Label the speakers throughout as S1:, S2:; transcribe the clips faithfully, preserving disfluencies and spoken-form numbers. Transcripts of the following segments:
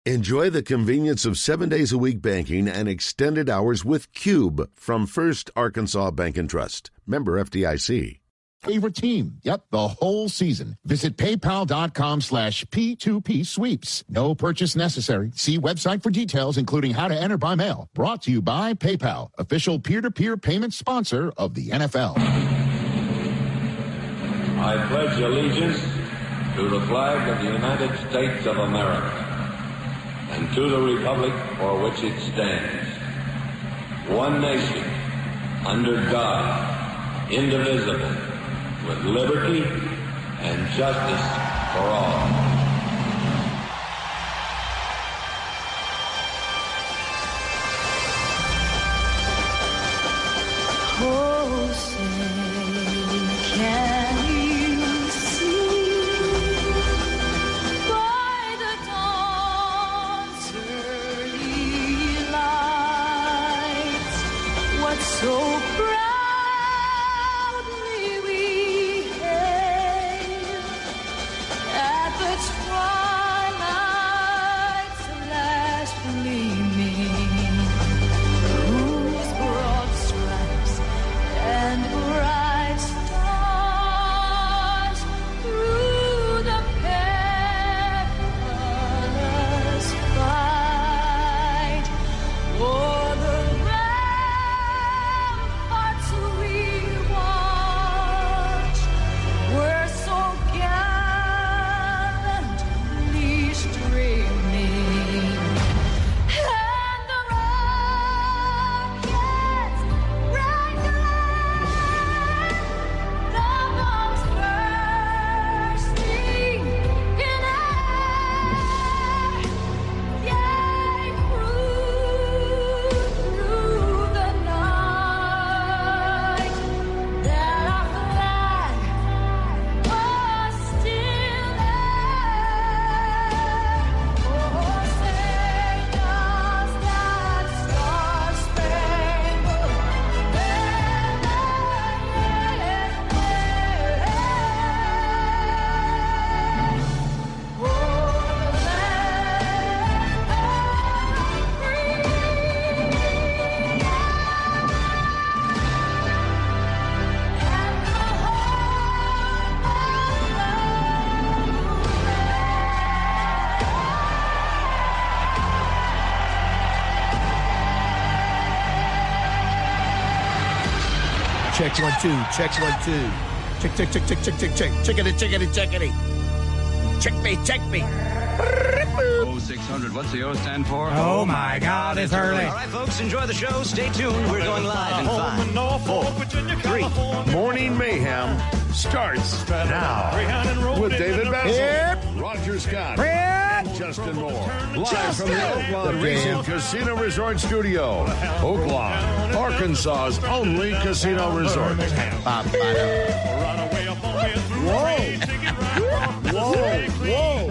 S1: Enjoy the convenience of seven days a week banking and extended hours with Cube from First Arkansas Bank and Trust. Member F D I C.
S2: Favorite team. Yep, the whole season. Visit paypal.com slash P2P sweeps. No purchase necessary. See website for details, including how to enter by mail. Brought to you by PayPal, official peer-to-peer payment sponsor of the N F L.
S3: I pledge allegiance to the flag of the United States of America and to the republic for which it stands, one nation, under God, indivisible, with liberty and justice for all.
S4: Oh, say, can you see by the dawn's early light what so proudly we hailed at the twilight's last gleaming, whose broad stripes and bright stars through the perilous fight o'er the ramparts we watched were so gallantly streaming, and the rockets' red glare, the bombs bursting in air, yea, through, through the night, that our flag was still there. Oh, say does that star-spangled
S5: Check one, two. Check one, two. Check, check, check, check, check, check, check. Checkity, checkity, checkity. Check me, check me.
S6: Oh, six hundred. What's the O stand for?
S7: Oh, my God, it's early.
S8: All right, folks, enjoy the show. Stay tuned. We're going live in five, four, three.
S1: Morning Mayhem starts now with David Basil,
S5: Yep.
S1: Roger Scott,
S5: Brad.
S1: Justin Moore, live from the Oaklawn Racing Casino Resort Studio, Oaklawn, Arkansas's only casino resort.
S5: Bop, bada. Whoa. Whoa. Whoa.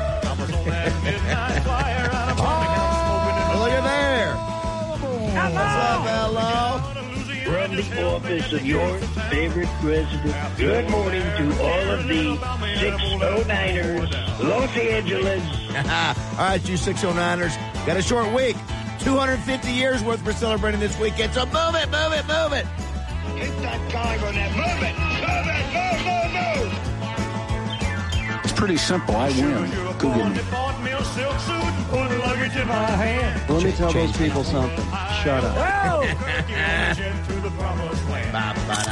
S5: Oh, look at there. What's up, hello?
S9: From the office of your favorite president, good morning to all of the six oh niners, Los Angeles.
S5: All right, you six oh niners. Got a short week. two hundred fifty years worth we're celebrating this weekend, so move it, move it, move it.
S9: Get that guy on that. Move it, move it, move, move, move.
S6: It's pretty simple. I win. Go get me.
S7: Let me tell those people something. Shut up.
S5: Bop, bada.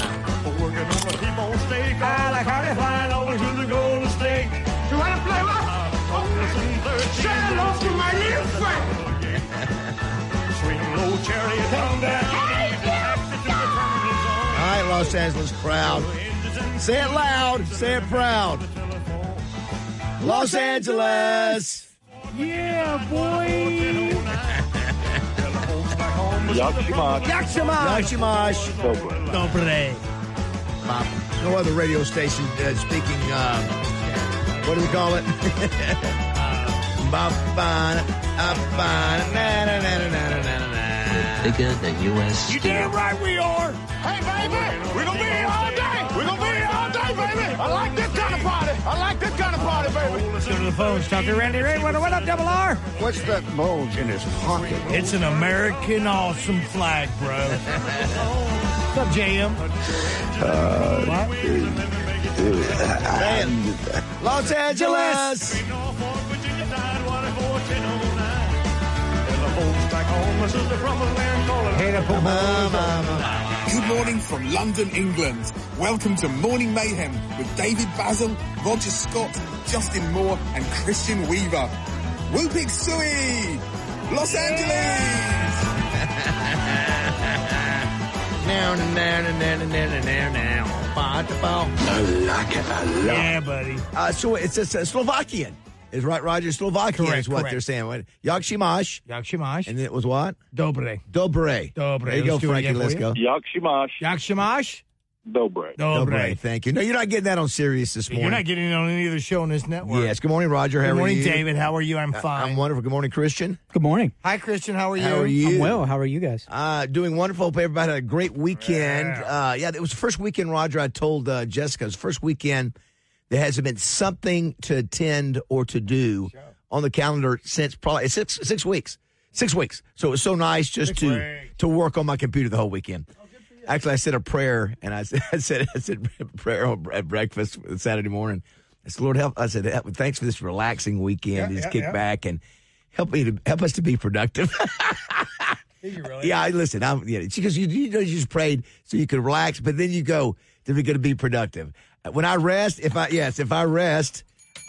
S5: All right, Los Angeles crowd. Say it loud. Say it proud. Los Angeles.
S7: Yeah, boy.
S9: Yakshimash.
S5: Yakshimash. Yakshimash. Dobre. Bop. No other radio station uh, speaking, uh, what do we call it? Bop, ba, up, ba, na, na, na, na, na, na, na.
S10: Bigger than U S
S7: You damn right we are. Hey, baby, we're going to be here all day.
S10: We're going to be here all day, baby. I like this kind of party. I like this kind of party, baby.
S5: Let's go to the phones. Talk to Randy Rainwater. What up, Double R?
S2: What's that bulge in his pocket?
S5: It's an American awesome flag, bro. What's up, J M?
S11: Uh,
S5: what?
S11: Uh,
S5: Los Angeles.
S12: Good morning from London, England. Welcome to Morning Mayhem with David Basil, Roger Scott, Justin Moore, and Christian Weaver. Woo Pig Suey! Los Angeles!
S5: Now, now, now, now, now, now, now.
S11: I like it a lot.
S5: Yeah, buddy.
S13: Uh, so it's, it's uh, Slovakian. Is right, Roger? Slovakian
S5: Correct,
S13: is what
S5: correct.
S13: they're saying. What? Yakshimash.
S5: Yakshimash.
S13: And then it was what?
S5: Dobre.
S13: Dobre.
S5: Dobre.
S13: There you go,
S5: Let's do it
S13: Frankie.
S5: again for
S13: Let's
S5: you.
S13: go.
S14: Yakshimash.
S5: Yakshimash.
S14: Dobre.
S5: Dobre.
S13: Thank you. No, you're not getting that on Sirius this morning.
S5: You're not getting it on any other show on this network.
S13: Yes. Good morning, Roger. How
S5: Good
S13: are
S5: morning,
S13: you?
S5: David. How are you? I'm fine.
S13: I'm wonderful. Good morning, Christian.
S15: Good morning.
S5: Hi, Christian. How are you?
S13: How are you?
S15: I'm well. How are you guys?
S13: Uh, doing wonderful. Hope everybody had a great weekend.
S5: Yeah.
S13: Uh, yeah, it was the first weekend, Roger. I told uh, Jessica, it was the first weekend there hasn't been something to attend or to do on the calendar since probably six six weeks. Six weeks. So it was so nice just
S5: Six
S13: to
S5: weeks.
S13: to work on my computer the whole weekend. Actually, I said a prayer, and I said I said, I said prayer at breakfast Saturday morning. I said, Lord, help. I said, thanks for this relaxing weekend.
S5: Yeah,
S13: Just
S5: yeah,
S13: kick
S5: yeah.
S13: back and help me to help us to be productive.
S5: Did you really?
S13: Yeah, I listen. I'm yeah, because you you know you just prayed so you could relax, but then you go to be going to be productive. When I rest, if I yes, if I rest,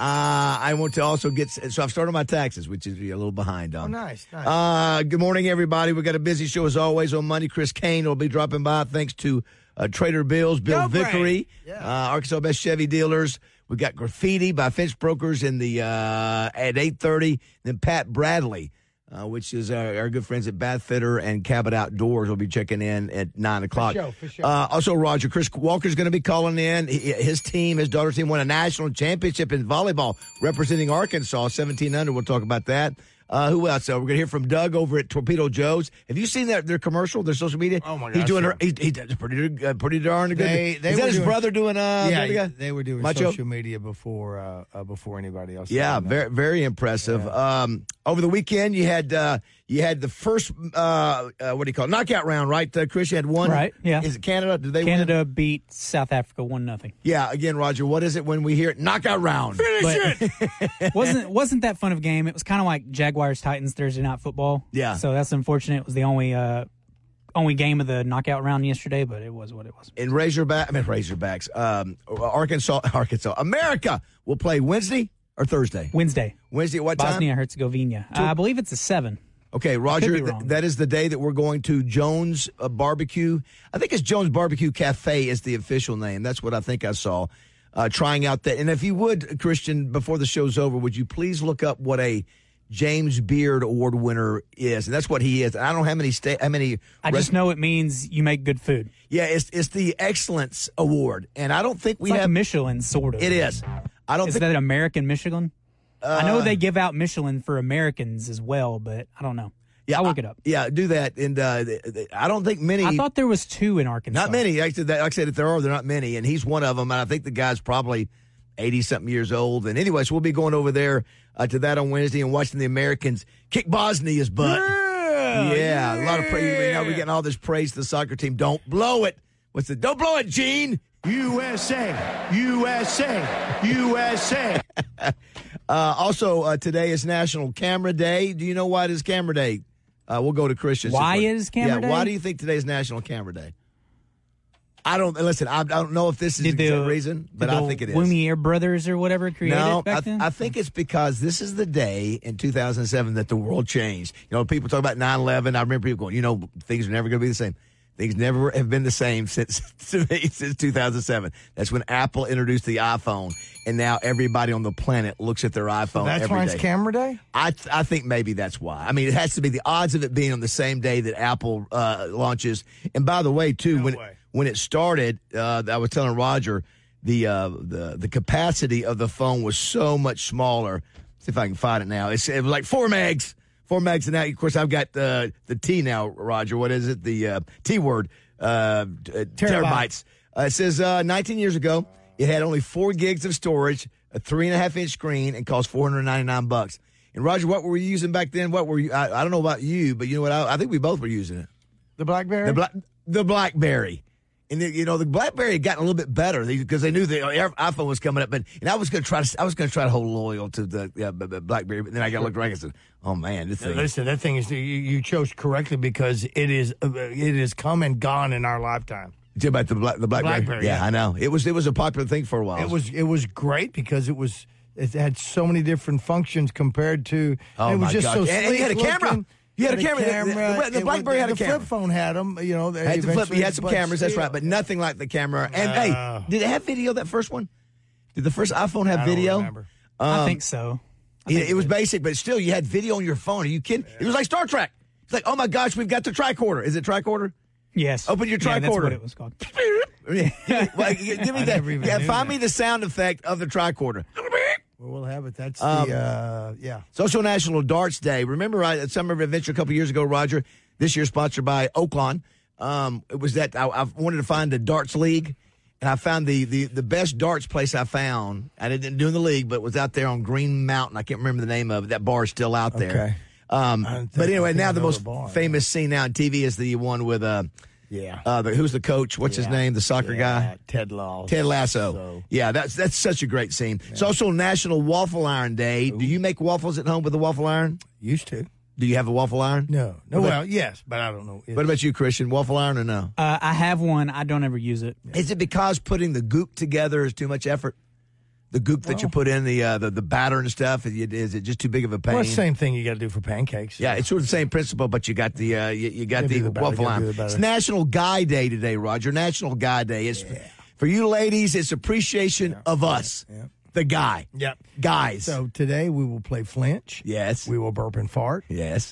S13: uh, I want to also get. So I've started my taxes, which is a little behind on.
S5: Oh, nice, nice.
S13: Uh, good morning, everybody. We got a busy show as always on Monday. Chris Kane will be dropping by. Thanks to uh, Trader Bill's, Bill
S5: Go, Brad.
S13: Vickery,
S5: Yeah.
S13: uh, Arkansas Best Chevy Dealers. We got Graffiti by Finch Brokers in the uh, at eight thirty. Then Pat Bradley, uh, which is our, our good friends at Bath Fitter and Cabot Outdoors, will be checking in at nine o'clock.
S5: sure, for sure.
S13: Uh, also, Roger, Chris Walker's going to be calling in. He, his team, his daughter's team, won a national championship in volleyball representing Arkansas, seventeen under. We'll talk about that. Uh, who else? Uh, we're going to hear from Doug over at Torpedo Joe's. Have you seen their, their commercial, their social media?
S5: Oh, my
S13: He's
S5: gosh,
S13: doing
S5: yeah.
S13: her. He, he does pretty, uh, pretty darn good.
S5: They- they
S13: is
S5: were
S13: that his
S5: doing-
S13: brother doing? Uh,
S5: yeah,
S13: the guy?
S5: they were doing
S13: Macho?
S5: social media before uh, uh, before anybody else.
S13: Yeah,
S5: did that.
S13: very very impressive. Um, over the weekend, you had uh, you had the first uh, uh, what do you call it? Knockout round, right? Uh, Chris, you had one.
S15: Right, yeah.
S13: Is it Canada? Did they win?
S15: Canada beat South Africa one nothing.
S13: Yeah. Again, Roger. What is it when we hear it? Knockout round?
S5: Finish it.
S15: wasn't wasn't that fun of a game? It was kind of like Jaguars Titans Thursday night football.
S13: Yeah.
S15: So that's unfortunate. It was the only uh, only game of the knockout round yesterday, but it was what it was.
S13: In Razorback, I mean Razorbacks. Um, Arkansas, Arkansas, America will play Wednesday or Thursday.
S15: Wednesday,
S13: Wednesday at what time?
S15: Bosnia Herzegovina. Uh, I believe it's a seven.
S13: Okay,
S15: Could
S13: Roger,
S15: be
S13: th-
S15: wrong.
S13: that is the day that we're going to Jones uh, Barbecue. I think it's Jones Barbecue Cafe is the official name. That's what I think I saw. Uh, trying out that. And if you would, Christian, before the show's over, would you please look up what a James Beard Award winner is? And that's what he is. I don't know how many sta- how many.
S15: I
S13: res-
S15: just know it means you make good food.
S13: Yeah, it's it's the Excellence Award, and I don't think
S15: It's
S13: we
S15: like
S13: have.
S15: Michelin, sort of.
S13: It is. I don't
S15: Is
S13: think.
S15: that American Michelin? I
S13: Uh,
S15: know they give out Michelin for Americans as well, but I don't know.
S13: yeah,
S15: I'll look
S13: I-
S15: it up.
S13: Yeah, do that. And uh, th- th- I don't think many.
S15: I thought there was two in Arkansas.
S13: Not many. Like I, said, that, like I said, if there are, they're not many. And he's one of them. And I think the guy's probably eighty-something years old. And anyways, we'll be going over there uh, to that on Wednesday and watching the Americans kick Bosnia's butt.
S5: Yeah,
S13: Yeah, a lot of praise. You know, we're getting all this praise to the soccer team. Don't blow it. What's the, don't blow it, Gene.
S10: U S A, U S A, U S A.
S13: Uh, also, uh, today is National Camera Day. Do you know why it is Camera Day? Uh, we'll go to Christian.
S15: Why is Camera
S13: yeah,
S15: Day?
S13: Why do you think today is National Camera Day? I don't listen. I, I don't know if this is
S15: Did
S13: the
S15: the
S13: exact reason, but
S15: did
S13: I
S15: the
S13: think it is.
S15: Lumiere brothers or whatever created
S13: No,
S15: it back
S13: I,
S15: then?
S13: I think it's because this is the day in two thousand seven that the world changed. You know, people talk about nine eleven. I remember people going, you know, things are never going to be the same. Things never have been the same since since two thousand seven. That's when Apple introduced the iPhone, and now everybody on the planet looks at their iPhone
S5: That's
S13: every
S5: why
S13: day.
S5: it's Camera Day?
S13: I th- I think maybe that's why. I mean, it has to be the odds of it being on the same day that Apple uh, launches. And by the way, too,
S5: No
S13: when
S5: way.
S13: when it started, uh, I was telling Roger the uh, the the capacity of the phone was so much smaller. See if I can find it now. It's it was like four megs, four megs, and now of course I've got the the T now, Roger. What is it? The uh, T word, uh, t- uh, terabytes. Uh, it says uh, nineteen years ago, it had only four gigs of storage, a three and a half inch screen, and cost four hundred ninety-nine bucks. And Roger, what were you using back then? What were you? I, I don't know about you, but you know what? I, I think we both were using it.
S14: The BlackBerry?
S13: The, Bla- the BlackBerry. And the, you know, the BlackBerry had gotten a little bit better because they knew the iPhone was coming up. But and I was going to try to, I was going to try to hold loyal to the uh, BlackBerry. But then I got to look around and said, "Oh man, this thing."
S14: Listen, that thing is you, you chose correctly because it is uh, it is come and gone in our lifetime.
S13: You about the Black, the BlackBerry?
S14: BlackBerry,
S13: yeah,
S14: yeah.
S13: I know. It was it was a popular thing for a while.
S14: It was it was great because it was it had so many different functions compared to.
S13: Oh
S14: it was
S13: my
S14: just
S13: gosh.
S14: so
S13: and, and you had a
S14: sleek
S13: camera.
S14: looking.
S13: You had a
S14: Had
S13: camera. The- the- the
S14: It
S13: BlackBerry
S14: was-
S13: had a
S14: the
S13: camera.
S14: flip phone had them. You know, they
S13: Had the flip,
S14: eventually-
S13: you had some
S14: but
S13: cameras, that's
S14: still.
S13: right, but nothing like the camera. And
S14: No.
S13: hey, did it have video? That first one? Did the first iPhone have
S14: I don't
S13: video?
S14: remember.
S15: I
S13: Um,
S15: think so. I
S13: It,
S15: think
S13: it was
S15: did.
S13: basic, but still, you had video on your phone. Are you kidding? It was like Star Trek. It's like, oh my gosh, we've got the tricorder. Is it tricorder?
S15: Yes.
S13: Open your
S15: Yeah, that's
S13: tricorder.
S15: what it was called.
S13: Well, give me
S14: I
S13: that.
S14: never even
S13: Yeah,
S14: knew
S13: find
S14: that.
S13: me the sound effect of the tricorder.
S14: Well, we'll have it. That's
S13: Um,
S14: the uh, yeah.
S13: Social National Darts Day. Remember uh, at Summer of Adventure a couple years ago, Roger? This year sponsored by Oaklawn. Um, it was that I, I wanted to find a darts league, and I found the, the, the best darts place I found. I didn't do in the league, but it was out there on Green Mountain. I can't remember the name of it. That bar is still out there.
S14: Okay.
S13: Um,
S14: I don't
S13: but
S14: think-
S13: anyway,
S14: I think
S13: now
S14: I
S13: the
S14: know
S13: most
S14: the bar,
S13: famous scene now on T V is the one with uh,
S14: Yeah.
S13: uh, the, who's the coach? What's his
S14: Yeah.
S13: name? The soccer
S14: Yeah,
S13: guy.
S14: Ted Lasso.
S13: Ted Lasso.
S14: So-
S13: Yeah, that's that's such a great scene. It's also National Waffle Iron Day. Do you make waffles at home with a waffle iron?
S14: Used to.
S13: Do you have a waffle iron?
S14: No. No.
S13: What
S14: Well,
S13: about-
S14: yes, but I don't know.
S13: What about you, Christian? Waffle iron or no?
S15: Uh, I have one. I don't ever use it.
S13: Is it because putting the goop together is too much effort? The goop that you
S14: Well-
S13: put in the, uh, the the batter and stuff, is it, is it just too big of a pain?
S14: Well, it's the same thing you got to do for pancakes.
S13: Yeah, it's sort of the same principle, but you got the uh, you, you got
S14: Gotta
S13: the
S14: do the batter,
S13: waffle
S14: gotta do
S13: iron.
S14: the
S13: It's
S14: batter.
S13: National Guy Day today, Roger. National Guy Day. It's for you ladies. It's appreciation of us,
S14: yeah.
S13: the guy,
S14: Yep.
S13: guys.
S14: So today we will play flinch.
S13: yes,
S14: We will burp and fart.
S13: yes.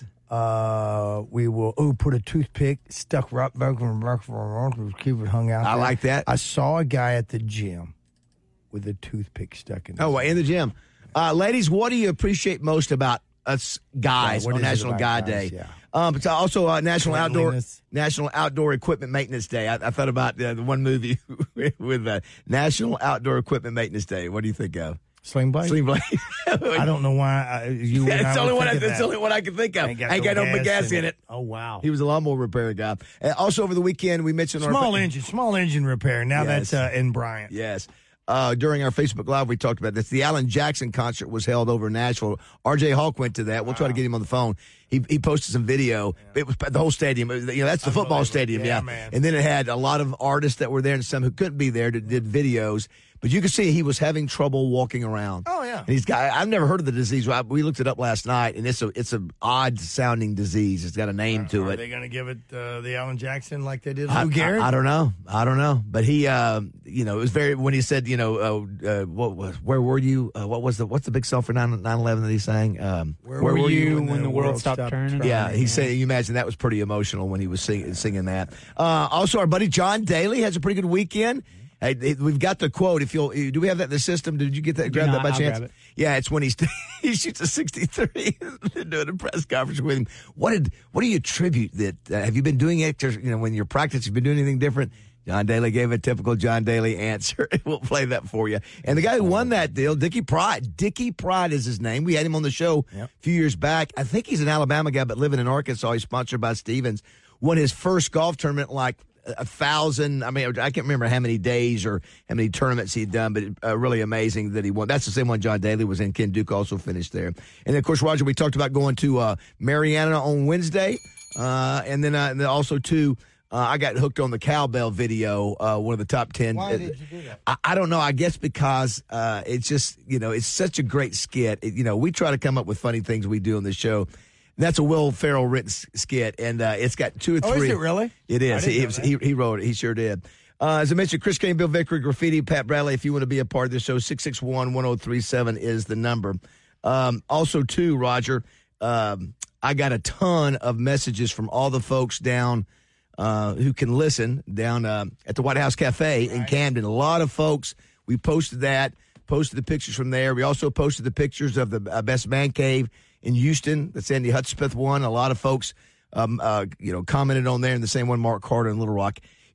S14: Uh, we will oh put a toothpick stuck right back in the keep it hung out.
S13: I
S14: there.
S13: like that.
S14: I saw a guy at the gym with a toothpick stuck in. His
S13: Oh, well, in the gym, uh, ladies. What do you appreciate most about us guys
S14: Yeah, what
S13: on
S14: is it
S13: National
S14: about
S13: Guy
S14: guys?
S13: Day?
S14: Yeah.
S13: Um, it's also uh, National Outdoor
S14: Cleanliness.
S13: National Outdoor Equipment Maintenance Day. I, I thought about uh, the one movie with uh, National Outdoor Equipment Maintenance Day. What do you think of?
S14: Sling blade.
S13: Sling blade.
S14: I don't know why I, you. and
S13: That's
S14: I
S13: the only
S14: would
S13: one. I,
S14: think of
S13: that's the
S14: that.
S13: only one I can think of.
S14: Ain't got
S13: Ain't
S14: no
S13: got no
S14: gas
S13: gas
S14: in
S13: in
S14: it.
S13: it.
S14: Oh wow.
S13: He was a lawnmower repair guy. Uh, also over the weekend, we mentioned our
S14: Small engine, small engine repair. Now
S13: Yes.
S14: that's uh, in Bryant.
S13: Yes. Uh, during our Facebook Live, we talked about this. The Alan Jackson concert was held over in Nashville. R J Hawk went to that. We'll try to get him on the phone. He he posted some video. It was the whole stadium. It was, you know, that's the football stadium.
S14: Yeah,
S13: Yeah.
S14: man.
S13: And then it had a lot of artists that were there and some who couldn't be there that did videos. But you could see he was having trouble walking around.
S14: Oh yeah.
S13: And he's got. I've never heard of the disease. We looked it up last night, and it's a it's an odd sounding disease. It's got a name to
S14: Are
S13: it.
S14: they going to give it uh, the Alan Jackson like they did
S13: I,
S14: Lou Gehrig?
S13: I, I don't know. I don't know. But he, uh, you know, it was very when he said, you know, uh, uh, what was where were you? Uh, what was the what's the big song for nine eleven that he sang? Um,
S14: Where,
S15: Where were you when the world stopped turning?
S13: Yeah, he said. You imagine that was pretty emotional when he was sing, singing that. Uh, also, our buddy John Daly has a pretty good weekend. Hey, it- we've got the quote. If you'll, do we have that in the system? Did you get that?
S15: Do
S13: Grab
S15: not,
S13: that by
S15: I'll
S13: chance?
S15: grab it.
S13: Yeah, it's when he's he shoots a sixty-three. They're doing a press conference with him. What did what do you attribute that? Uh, have you been doing it? You know, when you're practicing, you've been doing anything different? John Daly gave a typical John Daly answer. We'll play that for you. And the guy who won that deal, Dickie Pride. Dickie Pride is his name. We had him on the show
S14: Yep.
S13: a few years back. I think he's an Alabama guy, but living in Arkansas. He's sponsored by Stevens. Won his first golf tournament like a thousand. I mean, I can't remember how many days or how many tournaments he'd done, but uh, really amazing that he won. That's the same one John Daly was in. Ken Duke also finished there. And then, of course, Roger, we talked about going to uh, Mariana on Wednesday. Uh, and then, uh, and then also, too, uh, I got hooked on the cowbell video, uh, one of the top ten.
S14: Why did you do that?
S13: I, I don't know. I guess because uh, it's just, you know, it's such a great skit. It, you know, we try to come up with funny things we do on this show. That's a Will Ferrell written s- skit, and uh, it's got two or
S14: Oh, is
S13: three.
S14: it really?
S13: It
S14: I
S13: is.
S14: didn't
S13: He,
S14: know
S13: was-
S14: that.
S13: he, he wrote it. He sure did. Uh, as I mentioned, Chris Kane, Bill Vickery, Graffiti, Pat Bradley. If you want to be a part of the show, six six one, one oh three seven is the number. Um, also, too, Roger, um, I got a ton of messages from all the folks down uh, who can listen down uh, at the White House Cafe in Camden. A lot of folks. We posted that, posted the pictures from there. We also posted the pictures of the uh, Best Man Cave in Houston. That's Andy Hudspeth one. A lot of folks, um, uh, you know, commented on there, and the same one Mark Carter in Little Rock.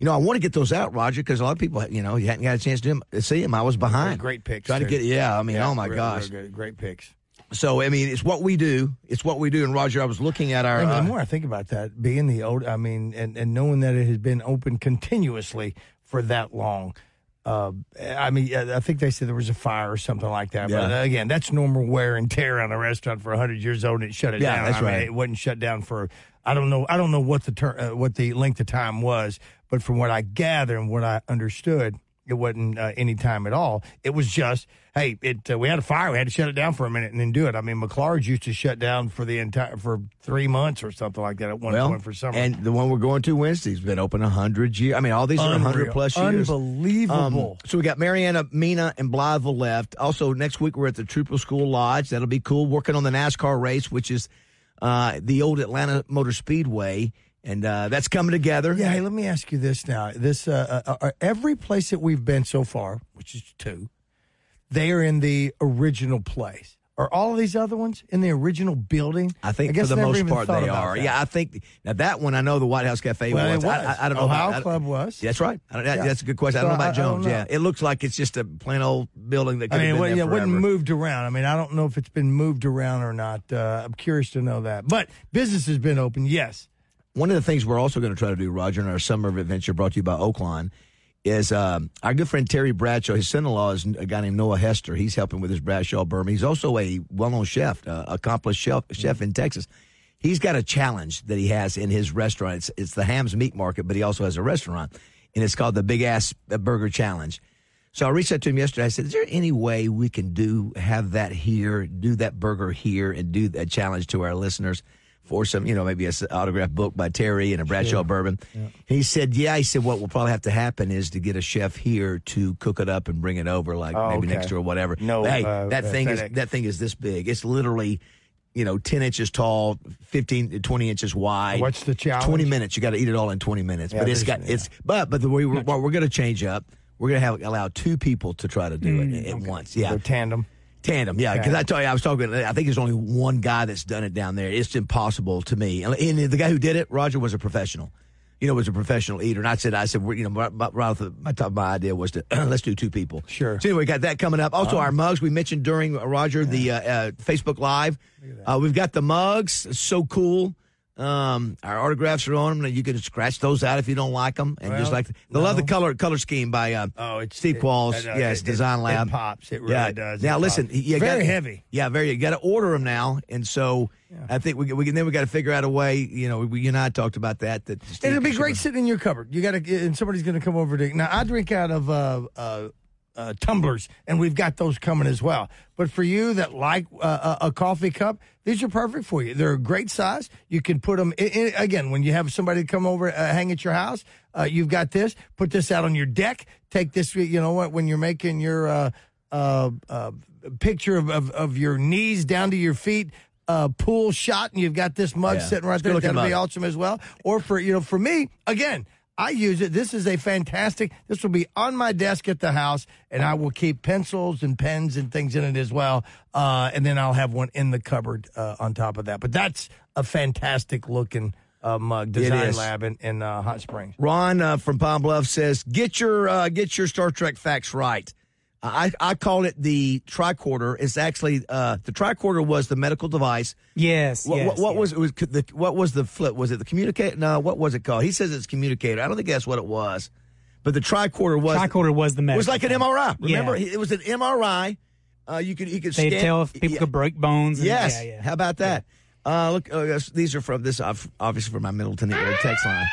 S13: You know, I want to get those out, Roger, because a lot of people, you know, you hadn't got a chance to do 'em- see them. I was behind.
S14: Great picks.
S13: Trying to
S14: too.
S13: get, yeah, I mean,
S14: Yeah,
S13: oh my
S14: real-
S13: gosh.
S14: real good. Great picks.
S13: So, I mean, it's what we do. It's what we do. And, Roger, I was looking at our.
S14: I mean, the
S13: uh,
S14: more I think about that, being the old, I mean, and, and knowing that it has been open continuously for that long, uh, I mean, I think they said there was a fire or something like that.
S13: Yeah.
S14: But again, that's normal wear and tear on a restaurant for one hundred years old, and it shut it
S13: Yeah,
S14: down.
S13: that's
S14: I mean,
S13: right.
S14: it wasn't shut down for. I don't know. I don't know what the ter- uh, what the length of time was, but from what I gather and what I understood, it wasn't uh, any time at all. It was just, hey, it. Uh, we had a fire. We had to shut it down for a minute and then do it. I mean, McLaurin's used to shut down for the entire for three months or something like that at one
S13: well,
S14: point for summer.
S13: and the one we're going to Wednesday's been open a hundred years. I mean, all these are a hundred
S14: Unreal.
S13: plus years.
S14: Unbelievable.
S13: Um, so we got Mariana, Mina, and Blytheville left. Also, next week we're at the Trooper School Lodge. That'll be cool. Working on the NASCAR race, which is uh, the old Atlanta Motor Speedway, and uh, that's coming together.
S14: Yeah, hey, let me ask you this now. This uh, uh, uh, every place that we've been so far, which is two, they are in the original place. Are all of these other ones in the original building?
S13: I think
S14: guess
S13: for the
S14: I never
S13: most
S14: even
S13: part
S14: thought
S13: they
S14: about
S13: are.
S14: that.
S13: Yeah, I think now that one I know the White House Cafe
S14: Well, it
S13: was. I,
S14: was.
S13: I, I don't know.
S14: Ohio
S13: about, I-
S14: Club was.
S13: That's right. I don't, that,
S14: Yeah.
S13: That's a good question. I
S14: So
S13: don't know about
S14: I- I don't
S13: Jones.
S14: know.
S13: Yeah, it looks like it's just a plain old building that
S14: I
S13: could
S14: mean,
S13: have
S14: well,
S13: been
S14: yeah,
S13: there
S14: it wasn't
S13: forever.
S14: moved around. I mean, I don't know if it's been moved around or not. Uh, I'm curious to know that. But business has been open, yes.
S13: One of the things we're also going to try to do, Roger, in our summer adventure brought to you by Oakline, is um, our good friend Terry Bradshaw. His son-in-law is a guy named Noah Hester. He's helping with his Bradshaw Bourbon. He's also a well-known chef, uh, accomplished chef, chef in Texas. He's got a challenge that he has in his restaurant. It's, it's the Hams Meat Market, but he also has a restaurant, and it's called the Big Ass Burger Challenge. So I reached out to him yesterday. I said, is there any way we can do have that here, do that burger here, and do that challenge to our listeners for some, you know, maybe an autographed book by Terry and a Bradshaw
S14: Sure.
S13: bourbon?
S14: Yeah.
S13: He said, yeah. He said, what will probably have to happen is to get a chef here to cook it up and bring it over, like
S14: Oh,
S13: maybe
S14: okay.
S13: next door or whatever.
S14: No,
S13: But hey,
S14: uh,
S13: that
S14: uh,
S13: thing is
S14: FedEx.
S13: that thing is this big. It's literally, you know, ten inches tall, fifteen to twenty inches wide.
S14: What's the challenge?
S13: Twenty minutes. You got to eat it all in twenty minutes.
S14: Yeah,
S13: but it's
S14: there's-
S13: got it's. But but the way we're, what we're going to change up, we're going to have allow two people to try to do
S14: Mm,
S13: it at once. Yeah,
S14: So tandem.
S13: Tandem, yeah, because
S14: Okay.
S13: I told you, I was talking, I think there's only one guy that's done it down there. It's impossible to me. And, and the guy who did it, Roger, was a professional. You know, was a professional eater. And I said, I said, we're, you know, my, my, my, my, top, my idea was to, let's do two people.
S14: Sure.
S13: So anyway, we got that coming up. Also,
S14: Um,
S13: our mugs, we mentioned during, uh, Roger, the uh, uh, Facebook Live. Uh, we've got the mugs. It's so cool. Um, our autographs are on them. You can scratch those out if you don't like them. And just
S14: Well,
S13: like, they love the
S14: no.
S13: color color scheme by uh,
S14: Oh, it's
S13: Steve
S14: it-
S13: Qualls.
S14: I know,
S13: yes,
S14: it-
S13: Design
S14: it-
S13: Lab.
S14: It pops. It really
S13: yeah.
S14: does.
S13: Now
S14: It
S13: listen,
S14: pops.
S13: you
S14: very
S13: got,
S14: heavy.
S13: Yeah, very. You got to order them now, and so I think we we can, then we got to figure out a way. You know, we, you and I talked about that. That Steve
S14: It'll be
S13: should-
S14: great sitting in your cupboard. You got to, and somebody's going to come over to. Now I drink out of uh, uh, uh, tumblers, and we've got those coming as well. But for you that like uh, a, a coffee cup, these are perfect for you. They're a great size. You can put them in, in, again when you have somebody come over, uh, hang at your house. Uh, you've got this. Put this out on your deck. Take this. You know what? When you're making your uh, uh, uh, picture of, of of your knees down to your feet. Uh, pool shot, and you've got this mug
S13: Yeah.
S14: sitting right
S13: It's a
S14: there.
S13: good-looking
S14: That'll be
S13: mug.
S14: awesome as well. Or for you know, for me, again, I use it. This is a fantastic. This will be on my desk at the house, and I will keep pencils and pens and things in it as well. Uh, and then I'll have one in the cupboard uh, on top of that. But that's a fantastic looking uh, mug. Design
S13: is.
S14: Lab in, in uh, Hot Springs.
S13: Ron uh, from Palm Bluff says, "Get your uh, get your Star Trek facts right." I I call it the tricorder. It's actually uh, the tricorder was the medical device.
S15: Yes.
S13: What,
S15: yes,
S13: what, what
S15: yes.
S13: was it? Was the what was the flip? Was it the communicator? No, what was it called? He says it's communicator. I don't think that's what it was. But the tricorder was
S15: Tricorder was the
S13: It
S15: medical.
S13: was like an M R I. Remember,
S15: Yeah.
S13: it was an M R I. Uh, you could you could
S15: They'd
S13: scan.
S15: tell if people
S13: yeah.
S15: could break bones. And,
S13: Yes.
S15: Yeah, yeah.
S13: How about that? Uh, look, uh, yes, these are from this, uh, obviously from my Middleton uh, text line.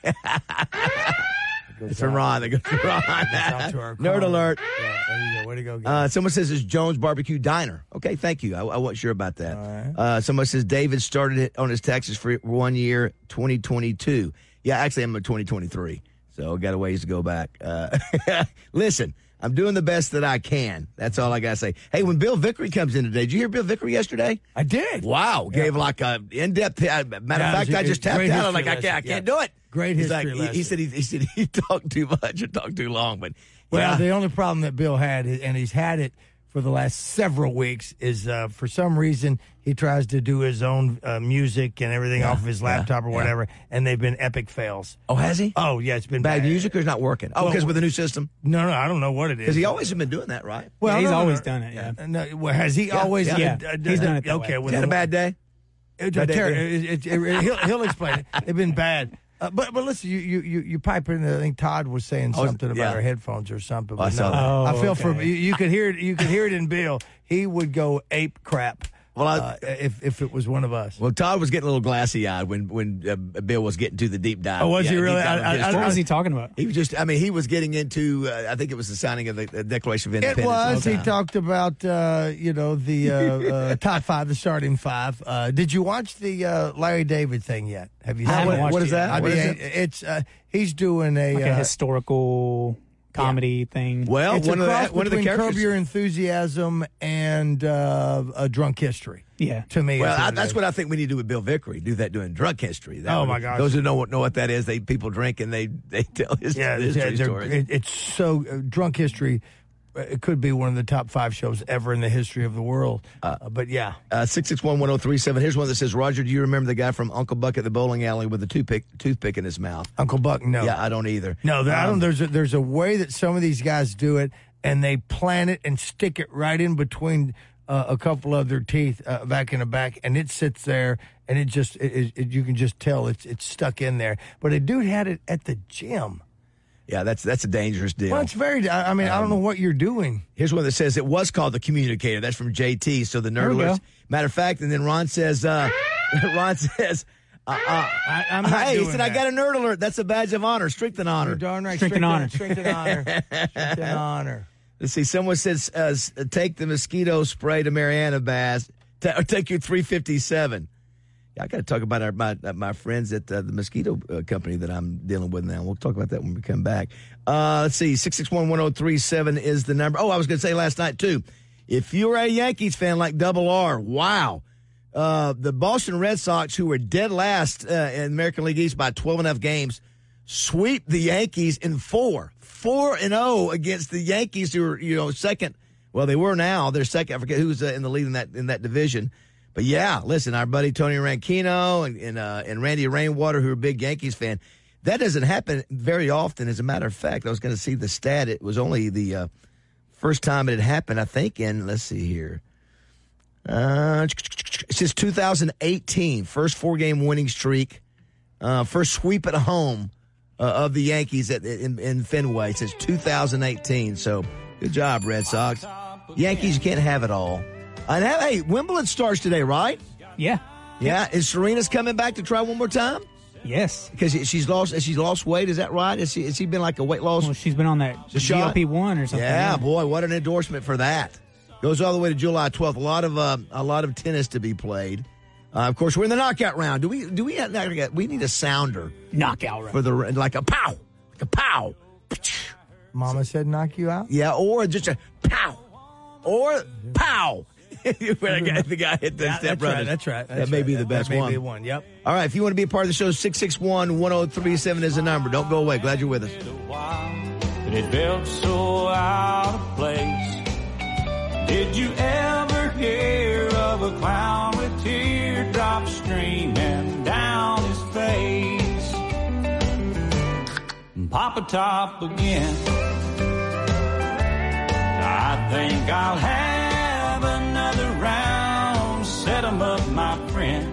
S13: It's from Ron. They go to Ron.
S14: out to our
S13: Nerd
S14: caller.
S13: alert.
S14: Yeah, there you go. Way to go, guys.
S13: Uh, someone says it's Jones Barbecue Diner. Okay, thank you. I, I wasn't sure about that.
S14: right.
S13: Uh, someone says David started it on his taxes for one year, twenty twenty-two. Yeah, actually, I'm in twenty twenty-three, so I got a ways to go back. Uh, listen, I'm doing the best that I can. That's all I got to say. Hey, when Bill Vickery comes in today, did you hear Bill Vickery yesterday?
S14: I did.
S13: Wow, gave like a in-depth. Uh, matter
S14: Yeah,
S13: of fact,
S14: it was a
S13: I just tapped
S14: great
S13: out. I'm like, I
S14: history
S13: can't, I
S14: lesson,
S13: can't
S14: yeah.
S13: do it.
S14: Great
S13: He's
S14: history
S13: like, he, he
S14: lesson.
S13: said he, he said he talked too much or talked too long, but
S14: Well,
S13: yeah.
S14: the only problem that Bill had, and he's had it for the last several weeks is uh, for some reason he tries to do his own uh, music and everything
S13: Yeah,
S14: off of his laptop
S13: yeah,
S14: or whatever, and they've been epic fails.
S13: Oh, has he?
S14: Oh, yeah, it's been
S13: Bad
S14: bad.
S13: music or it's not working? Oh,
S14: Well,
S13: because with the new system?
S14: No, no, I don't know what it is.
S13: Because he always has been doing that, right?
S14: Well,
S15: Yeah, he's
S14: no, no,
S15: always
S14: no.
S15: done it, yeah.
S14: Uh, No, well, has he
S13: Yeah,
S14: always?
S13: yeah.
S15: Yeah,
S14: uh,
S15: he's done it that
S14: Okay,
S15: way.
S14: well,
S13: Is that a bad day?
S14: It,
S13: Bad day,
S14: ter-
S13: yeah.
S14: it, it, it, he'll, he'll explain it. They've been bad. Uh, but but listen, you, you, you, you pipe in there. I think Todd was saying
S13: Oh,
S14: something about
S13: yeah.
S14: our headphones or something.
S13: Oh, I
S14: But
S13: saw
S14: no,
S13: that.
S15: Oh,
S14: I feel for
S15: okay.
S14: you, you could hear it. You could hear it in Bill. He would go ape crap.
S13: Well, I-
S14: uh, if if it was one of us.
S13: Well, Todd was getting a little glassy eyed when when uh, Bill was getting to the deep dive.
S14: Oh, was he
S13: deep
S14: really?
S13: dive
S14: I-
S13: of
S14: I-
S13: history.
S15: What was he talking about?
S13: He was just, I mean, he was getting into, uh, I think it was the signing of the, the Declaration of
S14: It
S13: Independence.
S14: was. He talked about uh, you know the uh, uh, top five, the starting five. Uh, did you watch the uh, Larry David thing yet? Have you?
S15: I
S14: seen
S15: haven't
S14: it?
S15: watched
S13: what
S15: it
S13: is
S15: yet.
S13: that?
S14: I
S13: What
S14: mean,
S13: is it?
S14: it's uh, he's doing a,
S15: Like a
S14: uh,
S15: historical comedy thing.
S13: Well,
S14: it's
S13: one
S14: a
S13: of,
S14: cross
S13: the, one of the
S14: between
S13: characters.
S14: Curb Your Enthusiasm and uh, a Drunk History.
S15: Yeah.
S14: To me,
S13: Well,
S14: is
S13: I,
S14: what it
S13: that's
S14: is.
S13: what I think we need to do with Bill Vickery. Do that doing drug history. That
S14: Oh,
S13: would-
S14: my gosh.
S13: Those who know what know what that is, they people drink and they they tell his
S14: Yeah,
S13: history
S14: they're- they're-
S13: stories.
S14: it- it's so uh, Drunk History. uh, It could be one of the top five shows ever in the history of the world. Uh, but yeah,
S13: Uh, six six one one zero three seven. Here's one that says, Roger, do you remember the guy from Uncle Buck at the bowling alley with the toothpick toothpick in his mouth?
S14: Uncle Buck. No,
S13: Yeah, I don't either.
S14: no, there, I
S13: Um,
S14: don't. There's a, there's a way that some of these guys do it, and they plant it and stick it right in between uh, a couple of their teeth uh, back in the back, and it sits there, and it just it, it, it- you can just tell it's it's stuck in there. But a dude had it at the gym.
S13: Yeah, that's that's a dangerous deal.
S14: Well, it's very. I I mean, I don't know what you're doing.
S13: Here's one that says it was called the communicator. That's from J T. So the
S15: There we
S13: nerdlers.
S15: go.
S13: Matter of fact, and then Ron says, uh, Ron says, uh, uh,
S14: I, I'm not
S13: hey, he
S14: doing
S13: said, I
S14: that.
S13: got a nerd alert. That's a badge of honor, strength and honor.
S14: You're darn right.
S15: Strength and honor.
S14: Strength and honor. Strength and honor.
S13: Let's see. Someone says, uh, s- take the mosquito spray to Mariana Bass. Ta- or take your three fifty-seven. Yeah, I got to talk about our, my uh, my friends at uh, the mosquito uh, company that I'm dealing with now. We'll talk about that when we come back. Uh, let's see. six six one one zero three seven is the number. Oh, I was going to say last night, too. If you're a Yankees fan like Double R, wow. Uh, the Boston Red Sox, who were dead last uh, in American League East by twelve and a half games, sweep the Yankees in four. four and oh against the Yankees, who are, you know, second. Well, they were now. They're second. I forget who's uh, in the lead in that in that division. But, yeah, listen, our buddy Tony Ranchino and, and, uh, and Randy Rainwater, who are a big Yankees fan, that doesn't happen very often. As a matter of fact, I was going to see the stat. It was only the uh, first time it had happened, I think, in, let's see here. Uh, since two thousand eighteen, first four-game winning streak, uh, first sweep at home uh, of the Yankees at, in, in Fenway since two thousand eighteen. So, good job, Red Sox. Yankees, you can't have it all. And have, hey, Wimbledon starts today, right?
S15: Yeah.
S13: Yeah. Is Serena's coming back to try one more time?
S15: Yes.
S13: Because she's lost. She's lost weight. Is that right? Has she? Has she been like a weight loss?
S15: Well, she's been on that
S13: The
S15: G L P
S13: shot?
S15: one or something.
S13: Yeah, boy, what an endorsement for that. Goes all the way to July twelfth. A lot of uh, a lot of tennis to be played. Uh, of course, we're in the knockout round. Do we? Do we? Have, we need a sounder
S15: Knockout round
S13: for the like a pow, like a pow.
S14: Mama said knock you out?
S13: Yeah, or just a pow, or pow. when I got the guy hit the
S14: Yeah,
S13: step
S14: that's
S13: brothers.
S14: right. That's right.
S13: that
S14: That's
S13: may
S14: right.
S13: be the
S14: That-
S13: best
S14: that may
S13: one.
S14: be one. Yep.
S13: All right, if you want to be a part of the show, six six one, one oh three seven is the number. Don't go away. Glad you're with us.
S16: But it felt so out of place. Did you ever hear of a clown with teardrops streaming down his face? Papa Top again. I think I'll have another round. Set 'em up, my friend.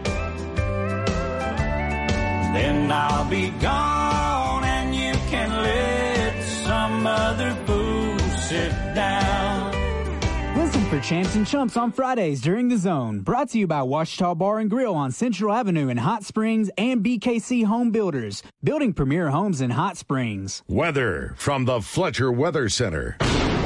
S16: Then I'll be gone and you can let some other fool sit down.
S17: Listen for Champs and Chumps on Fridays during The Zone. Brought to you by Washita Bar and Grill on Central Avenue in Hot Springs and B K C Home Builders, building premier homes in Hot Springs.
S18: Weather from the Fletcher Weather Center.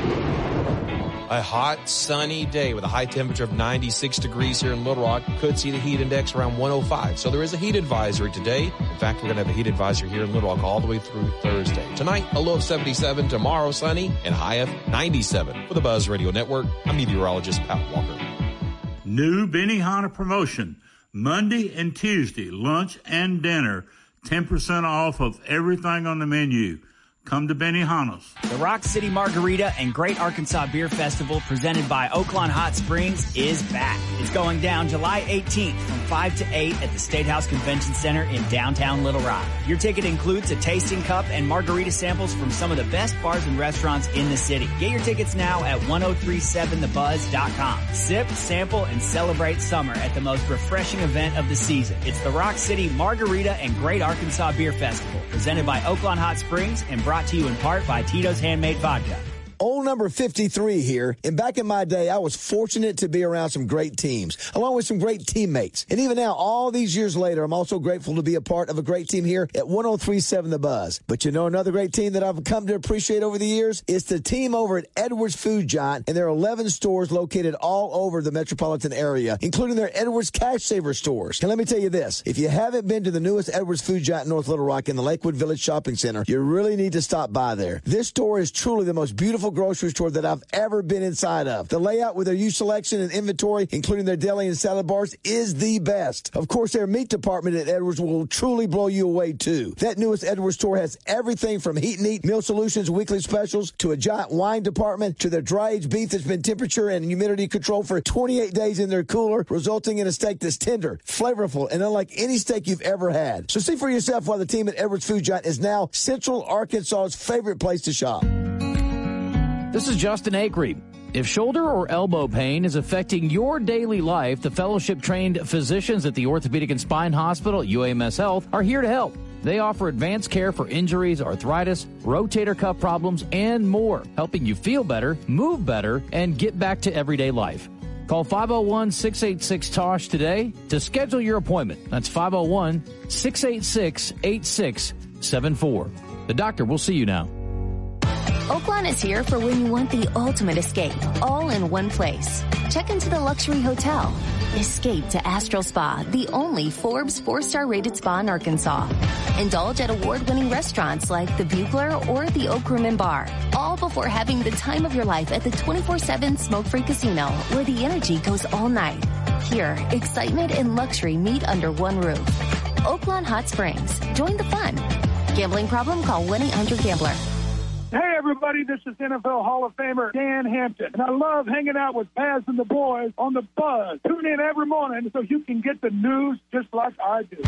S19: A hot, sunny day with a high temperature of ninety-six degrees here in Little Rock. Could see the heat index around one oh five. So there is a heat advisory today. In fact, we're going to have a heat advisory here in Little Rock all the way through Thursday. Tonight, a low of seventy-seven. Tomorrow, sunny and high of ninety-seven. For the Buzz Radio Network, I'm meteorologist Pat Walker.
S20: New Benihana promotion. Monday and Tuesday, lunch and dinner. ten percent off of everything on the menu. come to Benihana's.
S17: The Rock City Margarita and Great Arkansas Beer Festival, presented by Oaklawn Hot Springs, is back. It's going down July eighteenth from five to eight at the State House Convention Center in downtown Little Rock. Your ticket includes a tasting cup and margarita samples from some of the best bars and restaurants in the city. Get your tickets now at ten thirty-seven the buzz dot com. Sip, sample, and celebrate summer at the most refreshing event of the season. It's the Rock City Margarita and Great Arkansas Beer Festival, presented by Oaklawn Hot Springs and brought to you in part by Tito's Handmade Vodka.
S13: Old number fifty-three here, and back in my day, I was fortunate to be around some great teams, along with some great teammates. And even now, all these years later, I'm also grateful to be a part of a great team here at ten thirty-seven The Buzz. But you know another great team that I've come to appreciate over the years? It's the team over at Edwards Food Giant, and there are eleven stores located all over the metropolitan area, including their Edwards Cash Saver stores. And let me tell you this, if you haven't been to the newest Edwards Food Giant in North Little Rock in the Lakewood Village Shopping Center, you really need to stop by there. This store is truly the most beautiful grocery store that I've ever been inside of. The layout with their used selection and inventory, including their deli and salad bars, is the best. Of course, their meat department at Edwards will truly blow you away, too. That newest Edwards store has everything from heat and eat, meal solutions, weekly specials, to a giant wine department, to their dry-aged beef that's been temperature and humidity controlled for twenty-eight days in their cooler, resulting in a steak that's tender, flavorful, and unlike any steak you've ever had. So see for yourself why the team at Edwards Food Giant is now Central Arkansas's favorite place to shop.
S21: This is Justin Acree. If shoulder or elbow pain is affecting your daily life, the fellowship-trained physicians at the Orthopedic and Spine Hospital at U A M S Health are here to help. They offer advanced care for injuries, arthritis, rotator cuff problems, and more, helping you feel better, move better, and get back to everyday life. Call five oh one, six eight six, T O S H today to schedule your appointment. That's five oh one, six eight six, eight six seven four. The doctor will see you now.
S22: Oaklawn is here for when you want the ultimate escape, all in one place. Check into the luxury hotel. Escape to Astral Spa, the only Forbes four-star rated spa in Arkansas. Indulge at award-winning restaurants like the Bugler or the Oak Room and Bar, all before having the time of your life at the twenty-four seven smoke-free casino, where the energy goes all night. Here, excitement and luxury meet under one roof. Oaklawn Hot Springs. Join the fun. Gambling problem? Call one eight hundred gambler.
S10: Hey, everybody, this is N F L Hall of Famer Dan Hampton, and I love hanging out with Paz and the boys on The Buzz. Tune in every morning so you can get the news just like I do.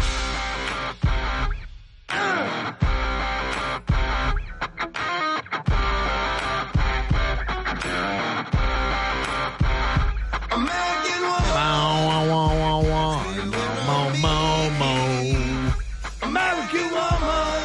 S5: American woman. Wow, wow, wow, wow. Mo, mo, mo. American woman.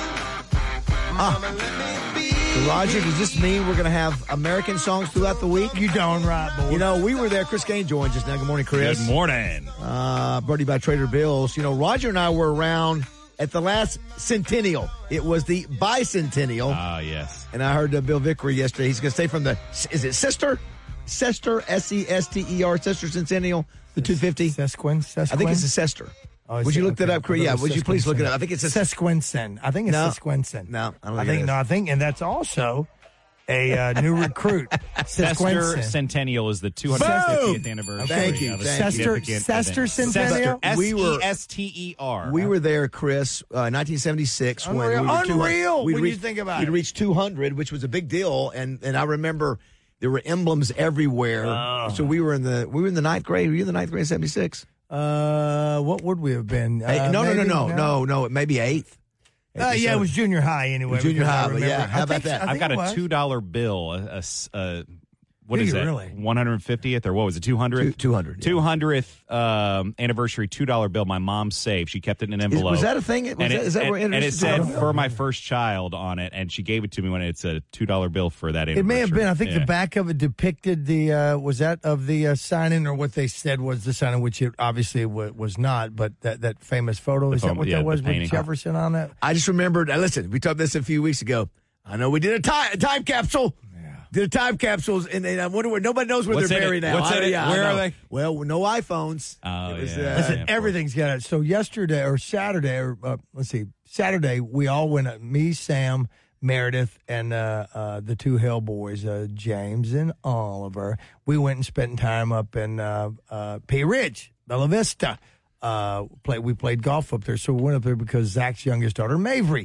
S5: Ah. Roger, does this mean we're going to have American songs throughout the week?
S14: You darn right, boy.
S5: You know, we were there. Chris Kane joined just now. Good morning, Chris.
S23: Good morning.
S5: Uh, brought to you by Trader Bill's. You know, Roger and I were around at the last centennial. It was the bicentennial.
S23: Ah, uh, yes.
S5: And I heard uh, Bill Vickery yesterday. He's going to stay from the, is it Sister? Sester, S E S T E R, Sester Centennial, the two fifty.
S14: Sesquin? Sesquin?
S5: I think it's a Sester.
S14: Oh,
S5: would you look
S14: okay.
S5: that up, Chris? Yeah, would you please look it up? I think it's a
S14: Sesquincen. I think it's
S5: no.
S14: Sesquincen.
S5: No, I don't
S14: I
S5: think,
S14: think
S5: it is.
S14: no. I think, and that's also a uh, new recruit.
S23: Sester Centennial is the two hundred fiftieth anniversary.
S5: Thank you.
S23: Of a
S14: Sester, Sester Centennial.
S23: S
S5: We were
S23: E S T E R.
S5: We were there, Chris, uh, nineteen seventy-six.
S14: Unreal.
S5: When we were
S14: Unreal
S5: we'd
S14: when
S5: reached,
S14: you think about
S5: we'd
S14: it.
S5: reached two hundred, which was a big deal, and and I remember there were emblems everywhere.
S14: Oh.
S5: So we were in the we were in the ninth grade. Were you in the ninth grade in seventy-six?
S14: Uh, what would we have been? Uh,
S5: Hey, no, no, no,
S14: maybe-
S5: no, no, no, maybe eighth.
S14: Uh, yeah, it was junior high anyway.
S5: Junior
S14: because I
S5: high, but
S14: remember-
S5: yeah, how
S14: I
S5: about
S14: think-
S5: that?
S14: I
S23: I've
S14: think
S23: got
S14: it
S23: a
S14: was.
S23: two dollar bill. A, a, a, what
S14: Do
S23: is
S14: you
S23: that?
S14: really?
S23: one hundred fiftieth or what was it? two hundredth?
S5: two hundred.
S23: two hundredth um, anniversary two dollar bill. My mom saved. She kept it in an
S5: Is,
S23: envelope.
S5: was that a thing? Was
S23: and
S5: that,
S23: it,
S5: is that
S23: and,
S5: where
S23: and it said
S5: introduced-
S23: for my first child on it, and she gave it to me when it's a two dollar bill for that anniversary.
S14: It may have been. I think
S23: Yeah.
S14: the back of it depicted the uh, was that of the uh, signing, or what they said was the signing, which it obviously w- was not. But that, that famous photo is that
S23: photo,
S14: what
S23: yeah,
S14: that
S23: the
S14: was
S23: painting.
S14: with Jefferson on it?
S5: I just remembered. Now listen, we talked this a few weeks ago. I know we did a time, a time capsule. Did a time capsules, and, and I wonder where nobody knows where
S23: What's
S5: they're
S23: in
S5: buried
S23: it?
S5: now.
S23: What's
S5: I-
S23: in it?
S5: yeah, I
S23: Where are
S5: know.
S23: they?
S5: Well, no iPhones.
S23: Oh,
S5: It was,
S23: yeah.
S5: uh,
S14: Listen,
S23: yeah, of
S14: everything's got it. So yesterday or Saturday, or uh, let's see, Saturday, we all went. Uh, me, Sam, Meredith, and uh, uh, the two Hellboys, uh, James and Oliver. We went and spent time up in uh, uh, Pea Ridge, Bella Vista. Uh, play, we played golf up there, so we went up there because Zach's youngest daughter, Mavry,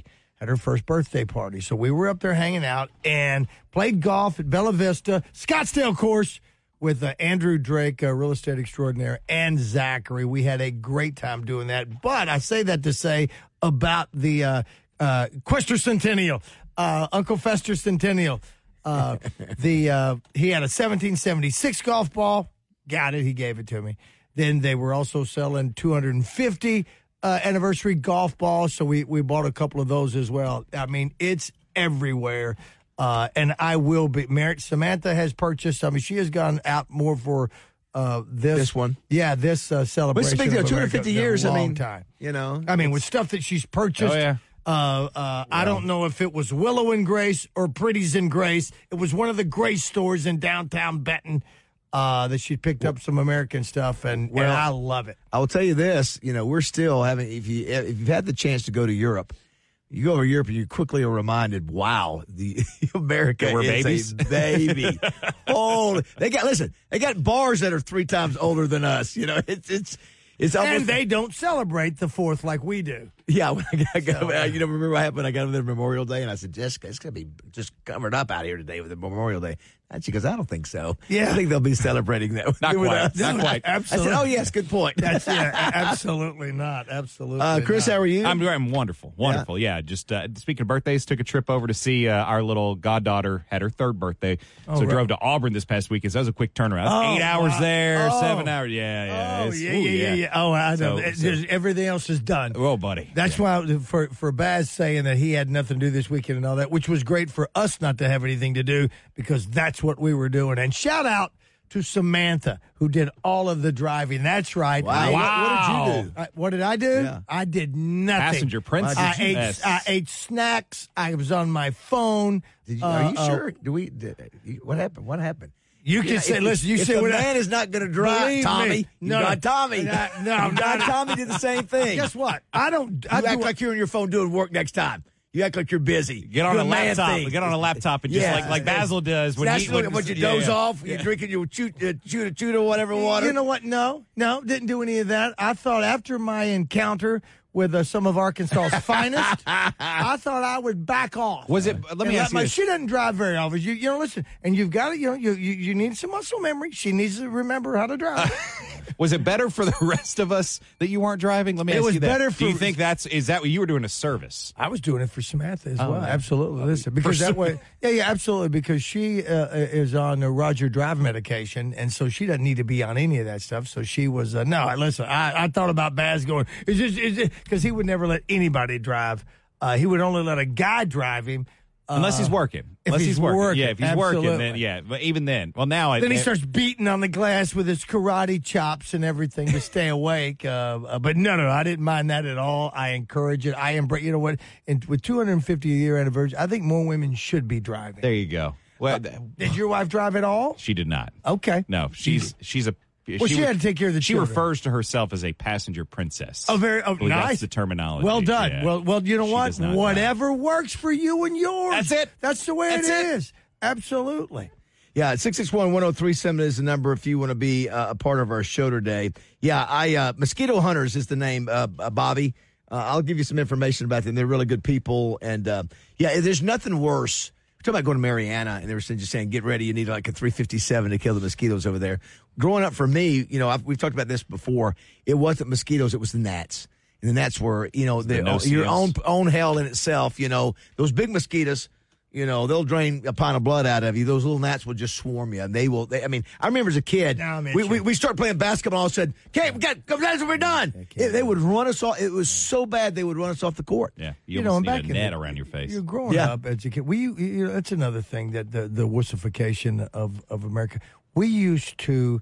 S14: had her first birthday party. So we were up there hanging out and played golf at Bella Vista, Scottsdale course, with uh, Andrew Drake, uh, real estate extraordinaire, and Zachary. We had a great time doing that. But I say that to say about the uh, uh, Quester Centennial, uh, Uncle Fester Centennial. Uh, the uh, he had a seventeen seventy-six golf ball. Got it. He gave it to me. Then they were also selling two hundred fifty uh, anniversary golf balls, so we, we bought a couple of those as well. I mean, it's everywhere. Uh, and I will be. Mer- Samantha has purchased. I mean, she has gone out more for uh, this.
S13: This one?
S14: Yeah, this uh, celebration.
S13: What's the big deal?
S14: of
S13: two hundred fifty
S14: America
S13: years,
S14: in a
S13: I
S14: long
S13: mean,
S14: time.
S13: You know?
S14: I mean, with stuff that she's purchased.
S23: Oh, yeah.
S14: Uh, uh, I don't know if it was Willow and Grace or Pretty's and Grace. It was one of the Grace stores in downtown Benton uh, that she picked up some American stuff, and,
S13: Well,
S14: and I love it.
S13: I will tell you this, you know, we're still having, if, you, if you've had the chance to go to Europe, you go over to Europe and you quickly are reminded, wow, the America
S23: We're
S13: is
S23: babies.
S13: a baby. Oh, they got, listen, they got bars that are three times older than us. You know, it's, it's, it's almost.
S14: And they don't celebrate the fourth like we do.
S13: Yeah, when I got, I got so, you know, remember what happened? I got over there Memorial Day, and I said, Jessica, it's going to be just covered up out here today with the Memorial Day. And she goes, I don't think so.
S14: Yeah.
S13: I think they'll be celebrating that.
S23: Not
S13: with
S23: quite.
S13: us.
S23: Not quite.
S14: Absolutely.
S13: I said, oh, yes, good point.
S14: That's, yeah, absolutely not. Absolutely
S13: Uh, Chris,
S14: not.
S13: how are you?
S23: I'm, I'm wonderful. Wonderful. Yeah. yeah just uh, speaking of birthdays, took a trip over to see uh, our little goddaughter, had her third birthday.
S14: Oh,
S23: so
S14: right.
S23: drove to Auburn this past weekend. So that was a quick turnaround.
S14: Oh,
S23: Eight hours
S14: wow.
S23: there,
S14: Oh.
S23: seven hours. Yeah, yeah.
S14: Oh,
S23: It's-
S14: yeah,
S23: ooh,
S14: yeah, yeah, yeah. Oh, I know.
S23: So-
S14: It-
S23: so-
S14: there's- everything else is done.
S23: Oh, buddy.
S14: That's
S23: Yeah.
S14: why, for for Baz saying that he had nothing to do this weekend and all that, which was great for us not to have anything to do because that's what we were doing. And shout out to Samantha, who did all of the driving. That's right.
S13: Wow.
S14: I-
S13: What, what did you do?
S14: I, what did I do?
S13: Yeah.
S14: I did nothing.
S23: Passenger princess.
S14: I ate,
S23: Yes.
S14: I ate snacks. I was on my phone.
S13: Did you, are you
S14: Uh, uh,
S13: sure? Do we? Did, you- what happened? What happened?
S14: You can
S13: Yeah,
S14: say,
S13: if-
S14: listen, you
S13: if
S14: say
S13: the
S14: what
S13: man is not going to drive,
S14: Believe
S13: Tommy.
S14: me.
S13: You
S14: No.
S13: got Tommy.
S14: No, no,
S13: you got
S14: no.
S13: Tommy did the same thing.
S14: Guess what? I don't.
S13: You
S14: I
S13: act
S14: do,
S13: like you're on your phone doing work next time. You act like you're busy.
S23: Get on
S13: Do
S23: a
S13: man
S23: laptop.
S13: thing.
S23: Get on a laptop and just
S13: Yeah.
S23: like like Basil does when
S13: That's
S23: he
S13: what,
S23: when,
S13: when you
S23: yeah,
S13: doze
S23: yeah.
S13: off. You're drinking your chew, uh, chew, chew or whatever water.
S14: You know what? No, no, didn't do any of that. I thought after my encounter with uh, some of Arkansas's finest, I thought I would back off.
S23: Was it? Let me
S14: And
S23: ask you
S14: my,
S23: this.
S14: She doesn't drive very often. You, you know, listen, and you've got to, you know, you, you you need some muscle memory. She needs to remember how to drive.
S23: Was it better for the rest of us that you weren't driving? Let me
S14: It
S23: ask
S14: was
S23: you that.
S14: better
S23: Do you
S14: for-
S23: think that's is that what you were doing a service?
S14: I was doing it for Samantha as
S23: Oh,
S14: well.
S23: yeah.
S14: Absolutely. Listen, because
S23: For
S14: that
S23: Sam-
S14: way, yeah, yeah, absolutely. Because she uh, is on uh, Roger Drive medication, and so she doesn't need to be on any of that stuff. So she was uh, no. Listen, I, I thought about Baz going, is this is it? Because he would never let anybody drive. Uh, he would only let a guy drive him. Uh,
S23: Unless he's working.
S14: if
S23: Unless
S14: he's
S23: he's working.
S14: working,
S23: Yeah, if he's working, then
S14: absolutely.
S23: yeah. But even then, well, now I
S14: Then he starts beating on the glass with his karate chops and everything to stay awake. Uh, uh, but no, no, I didn't mind that at all. I encourage it. I embrace. You know what? And with two hundred fifty year anniversary, I think more women should be driving.
S23: There you go. Well, th-
S14: Did your wife drive at all?
S23: she did not.
S14: Okay.
S23: No, she's she's a.
S14: Well, she had to take care of the
S23: She
S14: children.
S23: refers to herself as a passenger princess.
S14: Oh, very oh,
S23: I believe
S14: nice.
S23: That's the terminology.
S14: Well done.
S23: Yeah.
S14: Well, well, you know
S23: She
S14: what?
S23: does not
S14: Whatever works for you and yours.
S23: That's it.
S14: That's the way
S23: That's
S14: it
S23: it.
S14: is. Absolutely.
S13: Yeah, six six one, one oh three seven is the number if you want to be uh, a part of our show today. Yeah, I uh, Mosquito Hunters is the name, uh, uh, Bobby. Uh, I'll give you some information about them. They're really good people. And, uh, yeah, there's nothing worse. We're talking about going to Mariana, and they were saying, just saying, get ready. You need like a three fifty-seven to kill the mosquitoes over there. Growing up for me, you know, I've, we've talked about this before. It wasn't mosquitoes, it was the gnats. And the gnats were, you know,
S23: The
S13: the,
S23: no-see-ums.
S13: your own own hell in itself. You know, those big mosquitoes, you know, they'll drain a pint of blood out of you. Those little gnats will just swarm you, and they will. They, I mean, I remember as a kid,
S14: Now I'm
S13: we,
S14: itching.
S13: we we start playing basketball. All of a sudden, okay, we got guys, we're done. It- they would run us off. It was so bad they would run us off the court.
S23: Yeah, you,
S14: You know,
S23: almost
S14: and
S23: need
S14: back
S23: a
S14: in
S23: net
S14: the-
S23: around your face.
S14: You're growing
S13: Yeah.
S14: up as a kid. We, you know, that's another thing that the the wussification of of America. We used to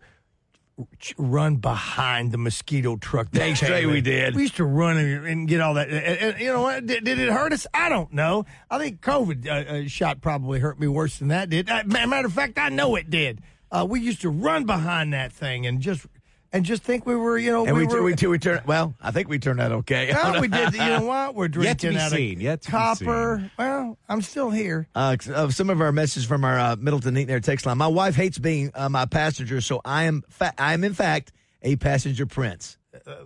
S14: ch- run behind the mosquito truck.
S13: Dang straight we did.
S14: We used to run and, and get all that. And, and, you know what? Did, did it hurt us? I don't know. I think COVID uh, uh, shot probably hurt me worse than that did. Uh, ma- matter of fact, I know it did. Uh, we used to run behind that thing and just and just think we were, you know,
S13: And we,
S14: we, were.
S13: we, we turned. Well, I think we turned out okay.
S14: Well, we did. You know what? We're
S23: Yet to
S14: drinking
S23: be
S14: out
S23: seen,
S14: of
S23: yet to be
S14: copper.
S23: seen.
S14: Well, I'm still here.
S13: Uh, of some of our messages from our uh, Middleton Eaton Air text line. My wife hates being uh, my passenger, so I am. Fa- I am in fact a passenger prince.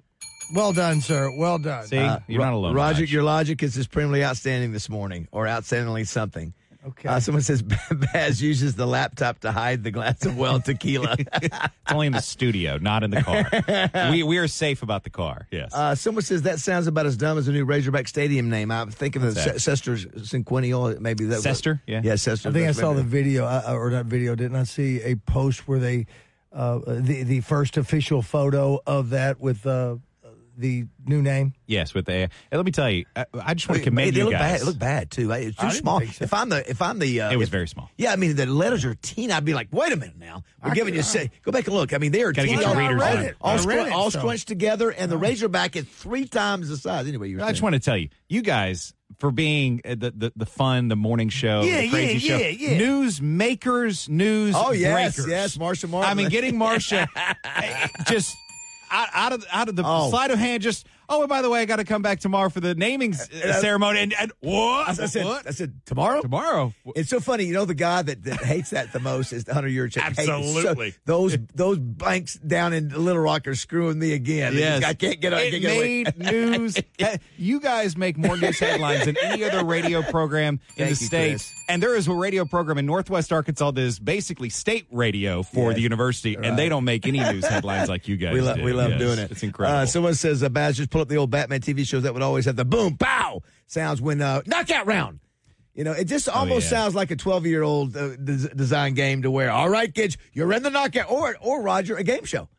S14: Well done, sir. Well done.
S23: See, uh, you're not alone.
S13: Roger,
S23: Raj.
S13: your logic is supremely outstanding this morning, or outstandingly something.
S14: Okay.
S13: Uh, someone says Baz uses the laptop to hide the glass of well tequila.
S23: It's only in the studio, not in the car. we we are safe about the car. Yes.
S13: Uh, someone says that sounds about as dumb as the new Razorback Stadium name. I'm thinking of the Cester Cinquennial. Maybe that.
S23: Cester. Yeah.
S13: Yeah, Cester.
S14: I think I saw the video, uh, or not video. Didn't I see a post where they uh, the the first official photo of that with uh, the new name?
S23: Yes, with the. And let me tell you, I, I just want to commend
S13: they
S23: you
S13: look
S23: guys.
S13: Bad. It looked bad too. It's too
S14: I
S13: small.
S14: didn't think so.
S13: If I'm the, if I'm the, uh,
S23: It was
S13: if-
S23: very small.
S13: Yeah, I mean the letters are teeny. I'd be like, wait a minute now, we're
S14: I
S13: giving
S14: could-
S13: you say. Go back and look. I mean they are
S23: Gotta
S13: teeny,
S23: get your
S13: all,
S23: readers
S13: all,
S23: on it.
S13: all,
S14: I
S13: scrun-
S14: read it,
S13: all
S14: so-
S13: scrunched together, and the Razorback is three times the size. Anyway, you were
S23: I just
S13: saying.
S23: want to tell you, you guys, for being uh, the, the, the fun, the morning show,
S14: Yeah,
S23: the crazy
S14: yeah,
S23: show,
S14: yeah, yeah.
S23: news makers, news
S13: Oh yes,
S23: breakers.
S13: yes, Marsha Martin.
S23: I mean, getting Marsha eh, just out, out of out of the
S13: Oh.
S23: sleight of hand, just oh, and by the way, I got to come back tomorrow for the naming s-
S13: Uh,
S23: ceremony. And, and what?
S13: I said,
S23: what?
S13: I said tomorrow.
S23: Tomorrow.
S13: It's so funny. You know, the guy that, that hates that the most is the Hunter Yurchek. Hey,
S23: Absolutely.
S13: so those those banks down in Little Rock are screwing me again.
S23: Yes.
S13: I can't get. I
S23: It
S13: can't get away.
S23: made news. Eh, You guys make more news headlines than any other radio program in
S13: Thank
S23: the
S13: you,
S23: state.
S13: Chris.
S23: And there is a radio program in Northwest Arkansas that is basically state radio for
S13: Yes.
S23: the university,
S13: Right.
S23: and they don't make any news headlines like you guys
S13: We love
S23: do.
S13: we love
S23: Yes.
S13: doing it.
S23: It's incredible.
S13: Uh, someone says, uh, Baz, just pull up the old Batman T V shows that would always have the boom, pow sounds when uh, knockout round. You know, it just almost
S23: yeah.
S13: sounds like a twelve-year-old uh, des- design game to where, all right, kids, you're in the knockout, or or Roger, a game show.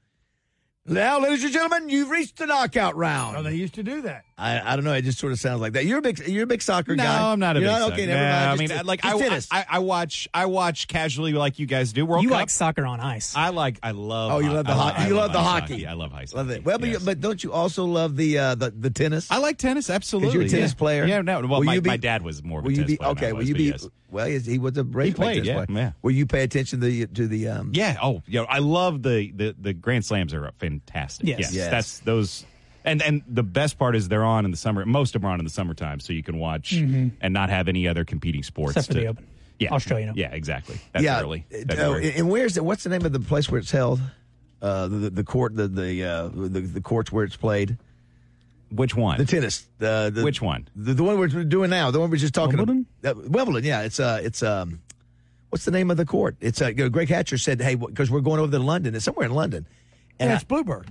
S13: Now, ladies and gentlemen, you've reached the knockout round.
S14: Oh, they used to do that.
S13: I, I don't know. It just sort of sounds like that. You're a big you're a big soccer
S23: no,
S13: guy.
S23: I'm not a
S13: You're
S23: big
S13: not?
S23: soccer-
S13: Okay, never
S23: No,
S13: mind.
S23: I mean,
S13: Just-
S23: like
S13: just
S23: I,
S13: tennis.
S23: I, I watch, I watch casually like you guys do. World
S15: You
S23: Cup.
S15: like soccer on ice.
S23: I like, I love.
S13: Oh, you
S23: ho-
S13: love the
S23: I
S13: hockey.
S23: I
S13: You love the
S23: ice
S13: hockey.
S23: I love ice.
S13: Love
S23: hockey.
S13: it. Well, but,
S23: Yes.
S13: you, but don't you also love the uh, the, the tennis?
S23: I like tennis, absolutely.
S13: 'Cause you're a tennis
S23: yeah.
S13: player.
S23: Yeah, no. Well,
S13: Will
S23: my,
S13: you be-
S23: my dad was more of a
S13: Will you
S23: tennis
S13: be
S23: player than I
S13: okay? Will
S23: was,
S13: you
S24: but
S13: be?
S23: yes.
S13: Well, he he was a great
S23: played,
S13: tennis
S23: yeah,
S13: player.
S23: yeah.
S13: Will you pay attention to the to the? Um,
S23: Yeah. Oh, you know, I love the, the the Grand Slams are fantastic.
S15: Yes.
S23: Yes.
S13: Yes.
S23: That's those. And and the best part is they're on in the summer. Most of them are on in the summertime, so you can watch and not have any other competing sports.
S15: Except for
S23: to,
S15: the Open.
S23: Yeah.
S15: Australian Open.
S23: Yeah, exactly. That's
S13: yeah.
S23: early.
S13: Uh,
S23: February.
S13: and where's it? What's the name of the place where it's held? Uh, the, the the court, the the, uh, the the courts where it's played.
S23: Which one?
S13: The tennis. The, the
S23: Which one?
S13: The, the one we're doing now. The one we're just talking
S15: Wimbledon?
S13: about. Uh, Wimbledon. Yeah. It's uh. It's um. What's the name of the court? It's uh. Greg Hatcher said, "Hey, because we're going over to London. It's somewhere in London." And
S14: Yeah,
S13: I-
S14: it's Bluebird.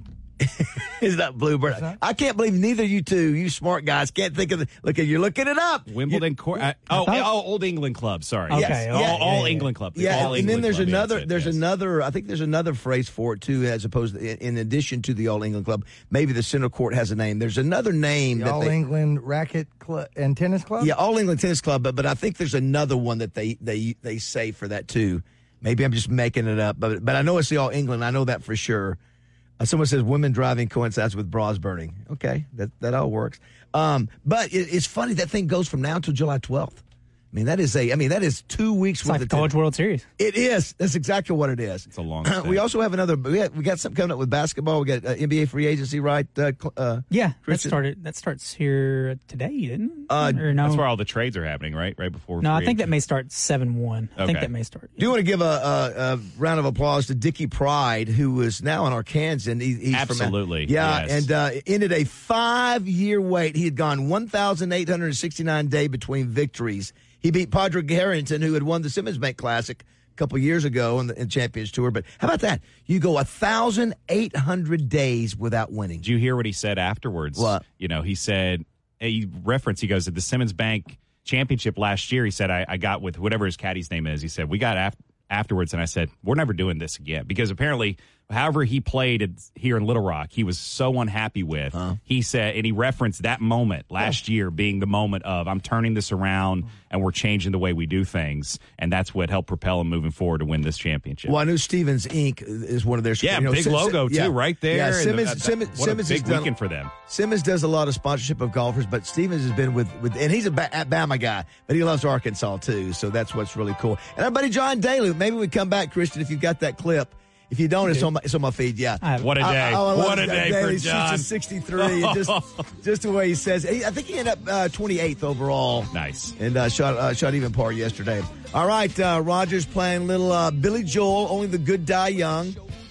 S13: Is that Bluebird?
S14: not?
S13: I can't believe neither you two, you smart guys, can't think of the. Look, you're looking it up.
S23: Wimbledon Court. Uh, oh,
S15: thought-
S23: oh, Old England Club. Sorry.
S15: Okay,
S23: Yes.
S15: okay,
S23: all
S15: yeah,
S23: all
S15: yeah,
S23: England Club.
S13: Yeah,
S23: all
S13: and
S23: England
S13: then there's
S23: Club. Yeah,
S13: another.
S23: that's it,
S13: there's
S23: yes.
S13: another. I think there's another phrase for it too, as opposed to, in addition to the All England Club. Maybe the Center Court has a name. There's another name
S14: The
S13: that
S14: All
S13: they.
S14: England Racket Club and Tennis Club?
S13: Yeah, All England Tennis Club, but but I think there's another one that they they they say for that too. Maybe I'm just making it up, but but I know it's the All England. I know that for sure. Uh, someone says women driving coincides with bras burning. Okay, that that all works. Um, but it, it's funny that thing goes from now until July twelfth. I mean, that is a. I mean, that is two weeks
S15: It's
S13: worth
S15: like the
S13: of
S15: College
S13: tennis.
S15: World Series.
S13: It is. That's exactly what it is.
S23: It's a long.
S13: we
S23: stint.
S13: also have another. We got, we got something coming up with basketball. We got uh, N B A free agency, right? Uh, cl- uh,
S15: Yeah, that
S13: Christian?
S15: started. That starts here today, didn't it?
S13: Uh,
S15: or no?
S23: That's where all the trades are happening, right? Right before.
S15: no, I
S23: free
S15: think that
S23: agency.
S15: may start seven one. I think
S23: Okay.
S15: that may start.
S13: Do you want to give a, a, a round of applause to Dickie Pride, who is now in Arkansas? And he, he's
S23: Absolutely,
S13: From, yeah,
S23: yes.
S13: and uh, ended a five-year wait. He had gone one thousand eight hundred sixty-nine day between victories. He beat Padraig Harrington, who had won the Simmons Bank Classic a couple years ago in the in Champions Tour. But how about that? You go one thousand eight hundred days without winning.
S23: Did you hear what he said afterwards?
S13: What?
S23: You know, he said, he referenced, he goes, at the Simmons Bank Championship last year, he said, I, I got with whatever his caddy's name is. He said, we got af- afterwards, and I said, we're never doing this again. Because apparently, however he played at, here in Little Rock, he was so unhappy with.
S13: Huh?
S23: He said, and he referenced that moment last year being the moment of, I'm turning this around, and we're changing the way we do things. And that's what helped propel him moving forward to win this championship.
S13: Well, I know Stevens Incorporated is one of their
S23: Yeah,
S13: you know,
S23: big
S13: Sim-
S23: logo,
S13: yeah.
S23: too, right there.
S13: Yeah,
S23: And
S13: Simmons,
S23: that- that-
S13: Simmons,
S23: what
S13: Simmons
S23: a
S13: has
S23: big
S13: done,
S23: weekend for them.
S13: Simmons does a lot of sponsorship of golfers, but Stevens has been with, with and he's a ba- Bama guy, but he loves Arkansas too, so that's what's really cool. And our buddy John Daly, maybe we come back, Christian, if you've got that clip. If you don't, it's on my, it's on my feed. Yeah,
S23: What a day!
S13: I, I, I love
S23: What a
S13: that
S23: day
S13: Daly
S23: for
S13: shoots
S23: John.
S13: a sixty-three, and just just the way he says. He, I think he ended up uh, twenty-eighth overall.
S23: Nice.
S13: And uh, shot uh, shot even par yesterday. All right, uh, Rogers playing little uh, Billy Joel. Only the good die young.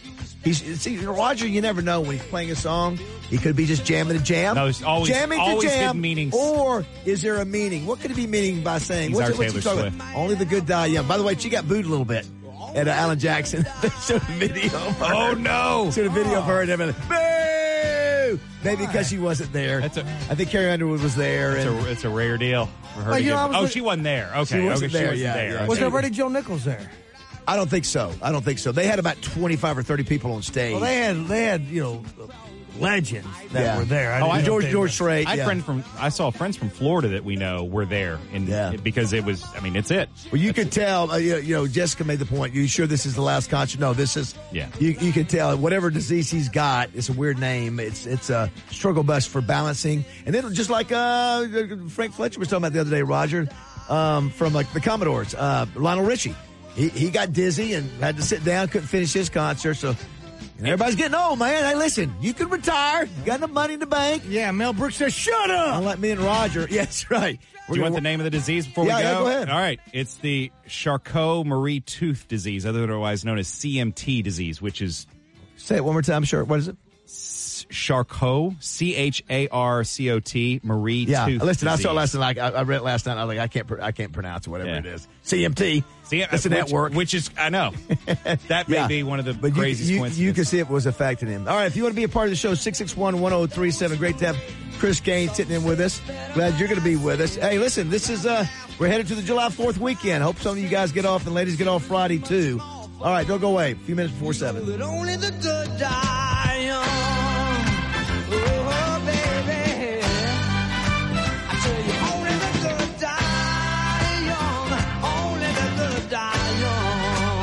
S13: He's see Roger. You never know when he's playing a song. He could be just jamming to jam.
S23: No, it's always
S13: jamming
S23: always
S13: to jam,
S23: hidden meanings.
S13: Or is there a meaning? What could he be meaning by saying?
S23: He's
S13: what's
S23: our
S13: it, what's he
S23: Taylor
S13: talking
S23: Swift.
S13: about? Only the good die young. By the way, she got booed a little bit at uh, Alan Jackson. They showed a video of her.
S23: Oh no!
S13: Showed a video of her and everything. Boo! Maybe because she wasn't there.
S23: That's a,
S13: I think Carrie Underwood was there.
S23: It's,
S13: and,
S23: a, it's a rare deal for her.
S14: Well,
S23: to
S14: you
S23: give,
S14: know, I was
S23: oh,
S14: like-
S23: she wasn't there. Okay,
S13: She wasn't
S23: okay,
S13: there,
S23: she wasn't
S13: yeah,
S23: there.
S13: yeah.
S14: Was
S23: Okay.
S14: already Joe Nichols there?
S13: I don't think so. I don't think so. They had about twenty-five or thirty people on stage.
S14: Well, they had they had you know legends that
S13: Yeah.
S14: were there.
S23: Oh,
S14: didn't
S23: I-
S14: know
S13: George
S14: they
S13: George
S14: were-
S13: Strait.
S23: I had
S13: yeah.
S23: friends from I saw friends from Florida that we know were there, and
S13: Yeah.
S23: because it was. I mean, it's it.
S13: Well, you could tell. Uh, you, you know, Jessica made the point. You sure this is the last concert? No, this is.
S23: Yeah.
S13: You you can tell whatever disease he's got. It's a weird name. It's it's a struggle bus for balancing, and then just like uh, Frank Fletcher was talking about the other day, Roger, um, from like the Commodores, uh, Lionel Richie. He he got dizzy and had to sit down, couldn't finish his concert. So and everybody's getting old, man. Hey, listen, you can retire. You got enough money in the bank.
S14: Yeah, Mel Brooks says, "Shut up."
S13: Unlike me and Roger. Yeah, that's right.
S23: Do you want the name of the disease before
S13: Yeah,
S23: we go?
S13: yeah, go ahead.
S23: All right. It's the Charcot-Marie Tooth disease, otherwise known as C M T disease, which is
S13: Say it one more time, sure. What is it?
S23: Charcot, C H A R C O T, Marie
S13: Yeah,
S23: Tooth
S13: listen.
S23: disease.
S13: I saw last night. I, I read it last night. I was like, I can't. pr- I can't pronounce it. Whatever
S23: Yeah.
S13: it is. C M T.
S23: See,
S13: That's a
S23: which,
S13: network.
S23: Which is, I know. That may
S13: Yeah.
S23: be one of the
S13: But you,
S23: craziest
S13: you,
S23: coincidences.
S13: you can see it was affecting him. All right, if you want to be a part of the show, six six one, one oh three seven. Great to have Chris Gaines sitting in with us. Glad you're going to be with us. Hey, listen, this is, uh, we're headed to the July fourth weekend. Hope some of you guys get off and ladies get off Friday, too. All right, don't go away. A few minutes before seven.
S3: But only the good die young. Oh, baby. I tell you, only the good die young. Only the good die young.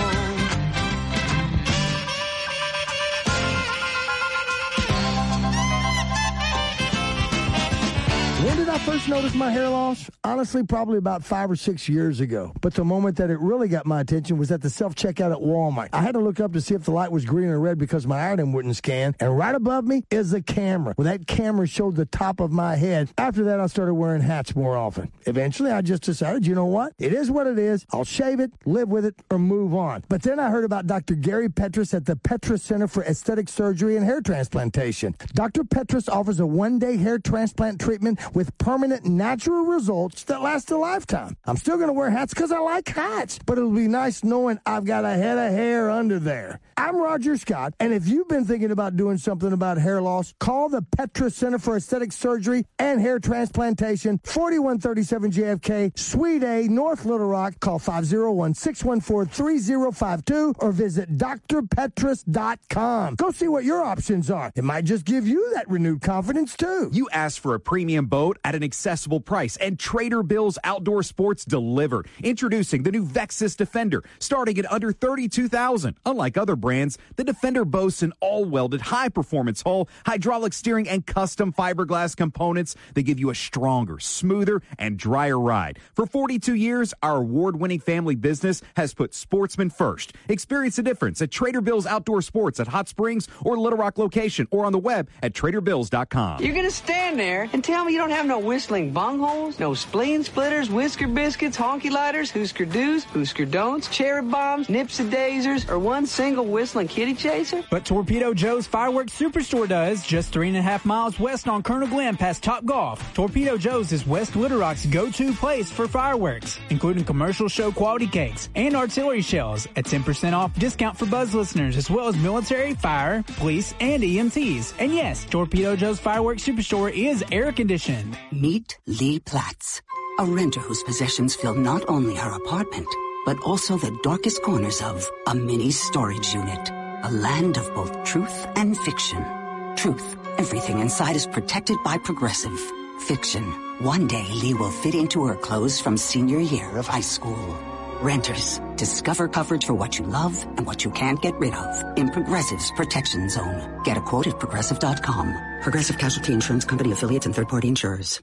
S14: When did I first notice my hair loss? Honestly, probably about five or six years ago. But the moment that it really got my attention was at the self-checkout at Walmart. I had to look up to see if the light was green or red because my item wouldn't scan. And right above me is a camera. Well, that camera showed the top of my head. After that, I started wearing hats more often. Eventually, I just decided, you know what? It is what it is. I'll shave it, live with it, or move on. But then I heard about Doctor Gary Petrus at the Petrus Center for Aesthetic Surgery and Hair Transplantation. Doctor Petrus offers a one-day hair transplant treatment with permanent natural results that last a lifetime. I'm still going to wear hats because I like hats, but it'll be nice knowing I've got a head of hair under there. I'm Roger Scott, and if you've been thinking about doing something about hair loss, call the Petrus Center for Aesthetic Surgery and Hair Transplantation, forty-one thirty-seven J F K, Suite A, North Little Rock. Call five oh one, six one four, three oh five two or visit d r petrus dot com. Go see what your options are. It might just give you that renewed confidence, too.
S4: You asked for a premium boat at an accessible price, and Trader Bill's Outdoor Sports delivered. Introducing the new Vexus Defender, starting at under thirty-two thousand dollars. Unlike other brands, the Defender boasts an all-welded, high-performance hull, hydraulic steering, and custom fiberglass components that give you a stronger, smoother, and drier ride. For forty-two years, our award-winning family business has put sportsmen first. Experience the difference at Trader Bill's Outdoor Sports at Hot Springs or Little Rock location, or on the web at trader bills dot com.
S8: You're gonna stand there and tell me you don't have no whistling bungholes, no spleen splitters, whisker biscuits, honky lighters, Husker do's, Husker don'ts, cherry bombs, nipsy daisers, or one single whistling kitty chaser?
S15: But Torpedo Joe's Fireworks Superstore does, just three and a half miles west on Colonel Glenn past Top Golf. Torpedo Joe's is West Little Rock's go-to place for fireworks, including commercial show quality cakes and artillery shells, a ten percent off discount for Buzz listeners, as well as military, fire, police, and E M Ts. And yes, Torpedo Joe's Fireworks Superstore is air conditioned.
S25: Meet Lee Platts, a renter whose possessions fill not only her apartment, but also the darkest corners of a mini storage unit. A land of both truth and fiction. Truth, everything inside is protected by Progressive. Fiction, one day Lee will fit into her clothes from senior year of high school. Renters, discover coverage for what you love and what you can't get rid of in Progressive's Protection Zone. Get a quote at progressive dot com. Progressive Casualty Insurance Company affiliates and third-party insurers.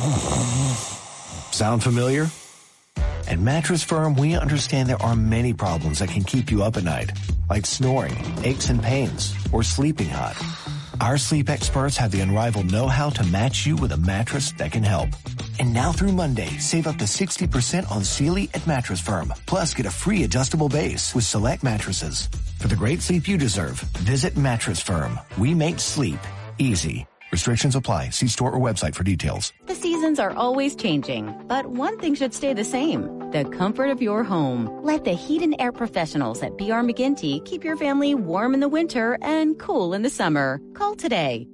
S26: Sound familiar? At Mattress Firm, we understand there are many problems that can keep you up at night, like snoring, aches and pains, or sleeping hot. Our sleep experts have the unrivaled know-how to match you with a mattress that can help. And now through Monday, save up to sixty percent on Sealy at Mattress Firm. Plus, get a free adjustable base with select mattresses. For the great sleep you deserve, visit Mattress Firm. We make sleep easy. Restrictions apply. See store or website for details.
S22: The seasons are always changing, but one thing should stay the same: the comfort of your home. Let the heat and air professionals at B R McGinty keep your family warm in the winter and cool in the summer. Call today.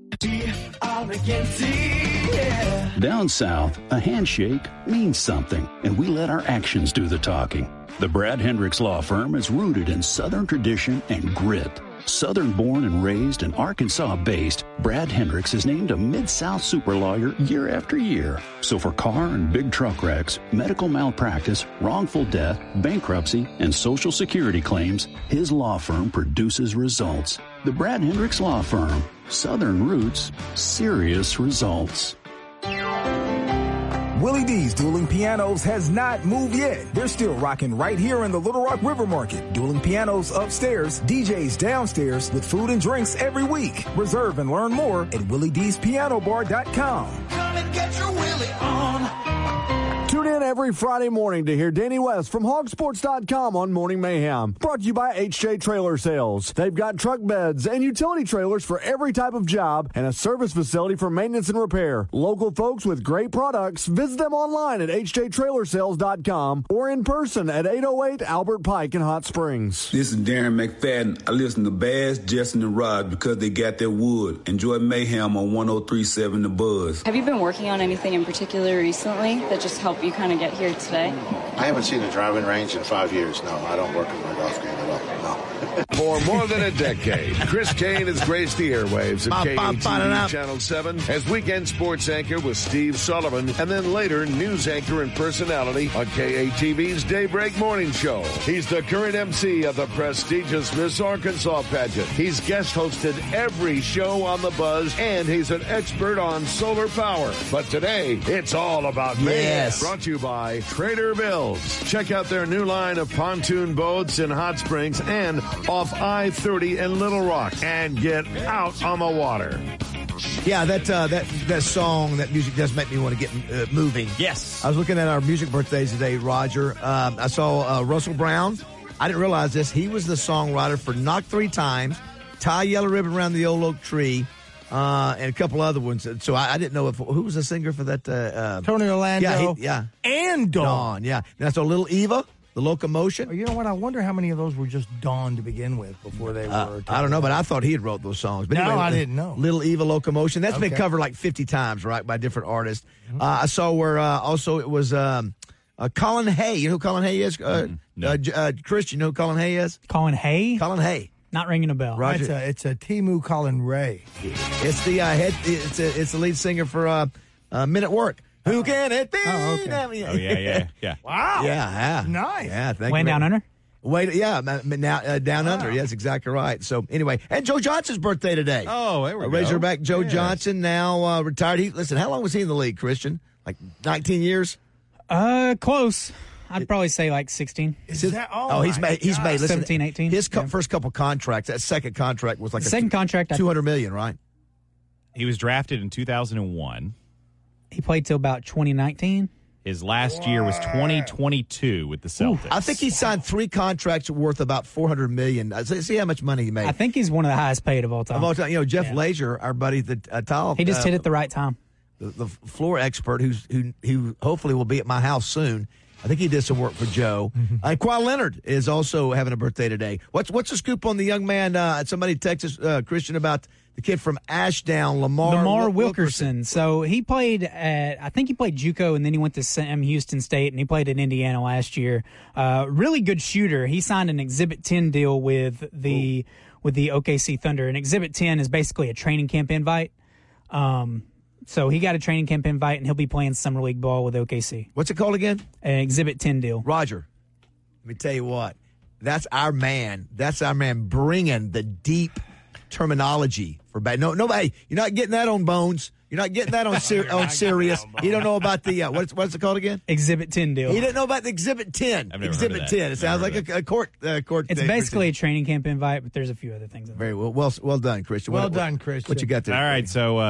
S1: Down south, a handshake means something, and we let our actions do the talking. The Brad Hendricks Law Firm is rooted in Southern tradition and grit. Southern-born and raised and Arkansas-based, Brad Hendricks is named a Mid-South super lawyer year after year. So for car and big truck wrecks, medical malpractice, wrongful death, bankruptcy, and Social Security claims, his law firm produces results. The Brad Hendricks Law Firm. Southern roots, serious results.
S2: Willie D's Dueling Pianos has not moved yet. They're still rocking right here in the Little Rock River Market. Dueling Pianos upstairs, D Js downstairs with food and drinks every week. Reserve and learn more at willie d's piano bar dot com.
S3: Come and get your Willie on.
S6: Tune in every Friday morning to hear Danny West from hog sports dot com on Morning Mayhem. Brought to you by H J Trailer Sales. They've got truck beds and utility trailers for every type of job and a service facility for maintenance and repair. Local folks with great products. Visit them online at h j trailer sales dot com or in person at eight oh eight Albert Pike in Hot Springs.
S7: This is Darren McFadden. I listen to Baz, Justin, and Rod because they got their wood. Enjoy Mayhem on one oh three point seven The Buzz.
S9: Have you been working on anything in particular recently that just helped you kind of get here today?
S27: I haven't seen a driving range in five years. No, I don't work on my golf game at all. No.
S18: For more than a decade, Chris Kane has graced the airwaves of K A T V Channel seven as weekend sports anchor with Steve Sullivan, and then later news anchor and personality on K A T V's Daybreak Morning Show. He's the current M C of the prestigious Miss Arkansas pageant. He's guest hosted every show on The Buzz, and he's an expert on solar power. But today, it's all about me.
S5: Yes.
S18: Brought to you by Trader Bills. Check out their new line of pontoon boats in Hot Springs and off I thirty in Little Rock, and get out on the water.
S5: Yeah, that uh, that that song, that music does make me want to get uh, moving.
S17: Yes.
S5: I was looking at our music birthdays today, Roger. Um, I saw uh, Russell Brown. I didn't realize this. He was the songwriter for Knock Three Times, Tie Yellow Ribbon Around the Old Oak Tree, uh, and a couple other ones. So I, I didn't know if who was the singer for that. Uh, uh,
S14: Tony Orlando.
S5: Yeah, he, yeah.
S14: And Dawn.
S5: Dawn, yeah. And I saw Little Eva. The Locomotion.
S14: Oh, you know what? I wonder how many of those were just Dawn to begin with before they
S5: uh,
S14: were.
S5: I don't know, but I thought he had wrote those songs. But
S14: no,
S5: anyway,
S14: I didn't know.
S5: Little Eva Locomotion. That's
S14: okay.
S5: been covered like fifty times, right, by different artists. Mm-hmm. Uh, I saw where uh, also it was um, uh, Colin Hay. You know who Colin Hay is? Uh,
S23: mm, no.
S5: uh, uh, Chris, you know who Colin Hay is?
S15: Colin Hay?
S5: Colin Hay.
S15: Not ringing a bell.
S5: Roger.
S14: It's a, it's a Timu Colin Ray.
S5: It's the uh, head. It's a, it's the lead singer for uh, uh, Men at Work. Who can it be?
S14: Oh, okay.
S23: Oh, yeah, yeah, yeah.
S14: Wow.
S5: Yeah, yeah.
S14: Nice.
S5: Yeah, thank
S15: Way
S5: you.
S15: Down Under?
S5: Wait, yeah, now uh, down
S14: wow.
S5: under. Yes, exactly right. So anyway, and Joe Johnson's birthday today.
S23: Oh, there we
S5: uh,
S23: go.
S5: Razorback Joe
S23: Yes.
S5: Johnson, now uh, retired. He listen. How long was he in the league, Christian? Like nineteen years.
S15: Uh, close. I'd probably say like sixteen.
S14: Is that, oh,
S5: oh, he's
S14: my
S5: made. He's
S14: God.
S5: made. Listen,
S15: seventeen, eighteen.
S5: His co-
S15: Yeah.
S5: first couple contracts. That second contract was like
S15: The
S5: a
S15: second contract, I-
S5: two hundred million, right?
S23: He was drafted in two thousand one.
S15: He played till about twenty nineteen.
S23: His last year was twenty twenty-two with the Celtics.
S5: I think he signed three contracts worth about four hundred million. Uh, See how much money he made.
S15: I think he's one of the highest paid of all time.
S5: Of all time, you know, Jeff
S15: Yeah.
S5: Lazier, our buddy, the uh, tile.
S15: He just
S5: uh,
S15: hit it the right time.
S5: the, the floor expert who's who who hopefully will be at my house soon. I think he did some work for Joe.
S14: Mm-hmm.
S5: Uh, Kawhi Leonard is also having a birthday today. What's what's the scoop on the young man? Uh, somebody texted uh, Christian about the kid from Ashdown, Lamar
S15: Lamar
S5: Wil-
S15: Wilkerson. So he played at, I think he played JUCO, and then he went to Sam Houston State, and he played at Indiana last year. Uh, really good shooter. He signed an Exhibit ten deal with the Ooh. with the O K C Thunder. And Exhibit ten is basically a training camp invite. Um, so he got a training camp invite, and he'll be playing summer league ball with O K C.
S5: What's it called again?
S15: An Exhibit ten deal.
S5: Roger, let me tell you what. That's our man. That's our man bringing the deep terminology for bad. No, nobody. You're not getting that on Bones. You're not getting that on ser- on Sirius. You don't know about the uh, what's what's it called again?
S15: Exhibit ten deal.
S5: He didn't know about the Exhibit ten.
S23: I've never
S5: Exhibit
S23: heard of that.
S5: ten. It sounds
S23: Never
S5: like
S23: heard
S5: a, a court uh, court.
S15: It's
S5: thing.
S15: basically a training camp invite, but there's a few other things in there.
S5: Very well. Well, well done, Christian.
S14: Well
S5: what,
S14: done,
S5: what,
S14: Christian.
S5: What you got there?
S23: All right, so uh,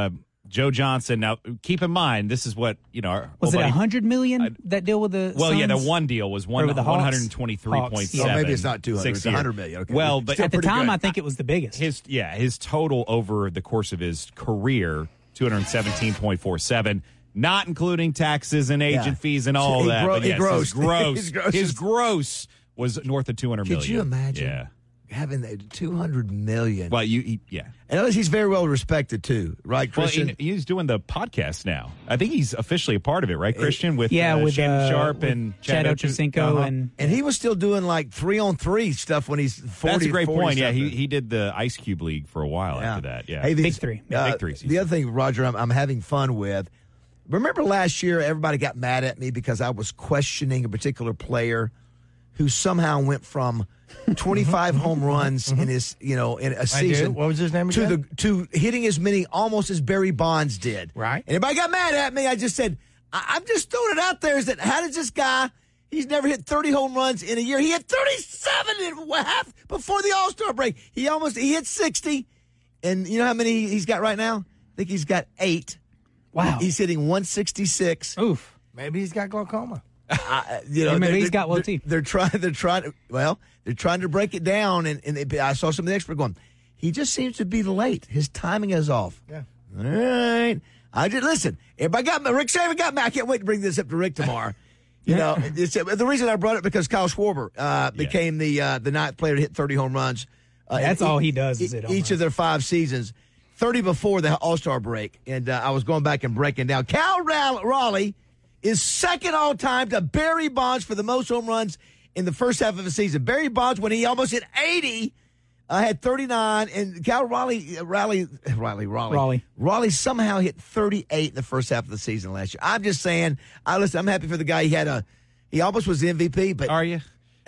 S23: Joe Johnson. Now, keep in mind, this is what, you know, our
S15: Was
S23: old
S15: it
S23: buddy-
S15: one hundred million dollars, that deal with the
S23: Well, yeah, the
S15: Suns?
S23: one deal was
S15: Or
S23: one,
S15: with the Hawks?
S23: one hundred twenty-three point seven.
S15: Hawks, yeah.
S13: Well, maybe it's not two hundred,
S23: six
S13: it's one hundred
S23: year.
S13: million. Okay.
S23: Well, but
S13: Still
S15: At the
S13: pretty
S15: time,
S13: good.
S15: I think it was the biggest.
S23: His yeah, his total over the course of his career, two hundred seventeen point four seven, not including taxes and agent
S13: Yeah.
S23: fees and all
S13: He
S23: that.
S13: gro-
S23: but
S13: he
S23: yes,
S13: grossed.
S23: his gross,
S13: His gross
S23: his
S13: is-
S23: gross was north of two hundred million.
S13: Could you imagine
S23: Yeah.
S13: having that two hundred million?
S23: Well, you he, yeah.
S13: And notice he's very well respected too, right,
S23: Well,
S13: Christian?
S23: he, he's doing the podcast now. I think he's officially a part of it, right, Christian? With
S15: Yeah,
S23: uh,
S15: with,
S23: Shannon
S15: uh,
S23: Sharp
S15: with
S23: and
S15: Chad
S23: Ocho-
S15: Ochocinco
S23: Uh-huh.
S15: and
S13: And he was still doing like three on three stuff when he's forty.
S23: That's a great
S13: forty
S23: point. Yeah, he
S13: something.
S23: he did the Ice Cube League for a while
S13: Yeah.
S23: after that. Yeah,
S13: Hey, these-
S15: Big three.
S23: Yeah,
S13: Uh,
S23: big three seasons.
S13: the other thing, Roger, I'm, I'm having fun with. Remember last year, everybody got mad at me because I was questioning a particular player who somehow went from twenty-five home runs in his, you know, in a season.
S14: What was his name
S13: to
S14: again?
S13: the to hitting as many almost as Barry Bonds did.
S14: Right.
S13: And everybody got mad at me. I just said, I, I'm just throwing it out there. Is that how does this guy? He's never hit thirty home runs in a year. He hit thirty-seven and a half before the All Star break. He almost he hit sixty, and you know how many he's got right now? I think he's got eight.
S15: Wow.
S13: He's hitting one sixty-six.
S15: Oof.
S14: Maybe he's got glaucoma.
S13: Uh, you know,
S15: Or maybe
S13: they're-
S15: he's got low
S13: they're-
S15: teeth.
S13: They're trying. They're trying. To, well, they're trying to break it down, and, and they, I saw some of the experts going. He just seems to be late. His timing is off.
S14: Yeah.
S13: All right. I just listen. Everybody got me. Rick Saban got me. I can't wait to bring this up to Rick tomorrow. You know, it's, the reason I brought it because Kyle Schwarber uh, became the uh, the ninth player to hit thirty home runs. Uh,
S15: That's
S13: in
S15: all
S13: each-
S15: he does is hit home
S13: each
S15: runs.
S13: of their five seasons. thirty before the All Star break, and uh, I was going back and breaking down. Cal Ra- Raleigh is second all time to Barry Bonds for the most home runs in the first half of the season. Barry Bonds, when he almost hit eighty, uh, had thirty-nine, and Cal Raleigh, uh, Raleigh, Raleigh, Raleigh,
S15: Raleigh.
S13: Raleigh somehow hit thirty-eight in the first half of the season last year. I'm just saying, I listen. I'm happy for the guy. He had a, he almost was the M V P, but
S23: Are you?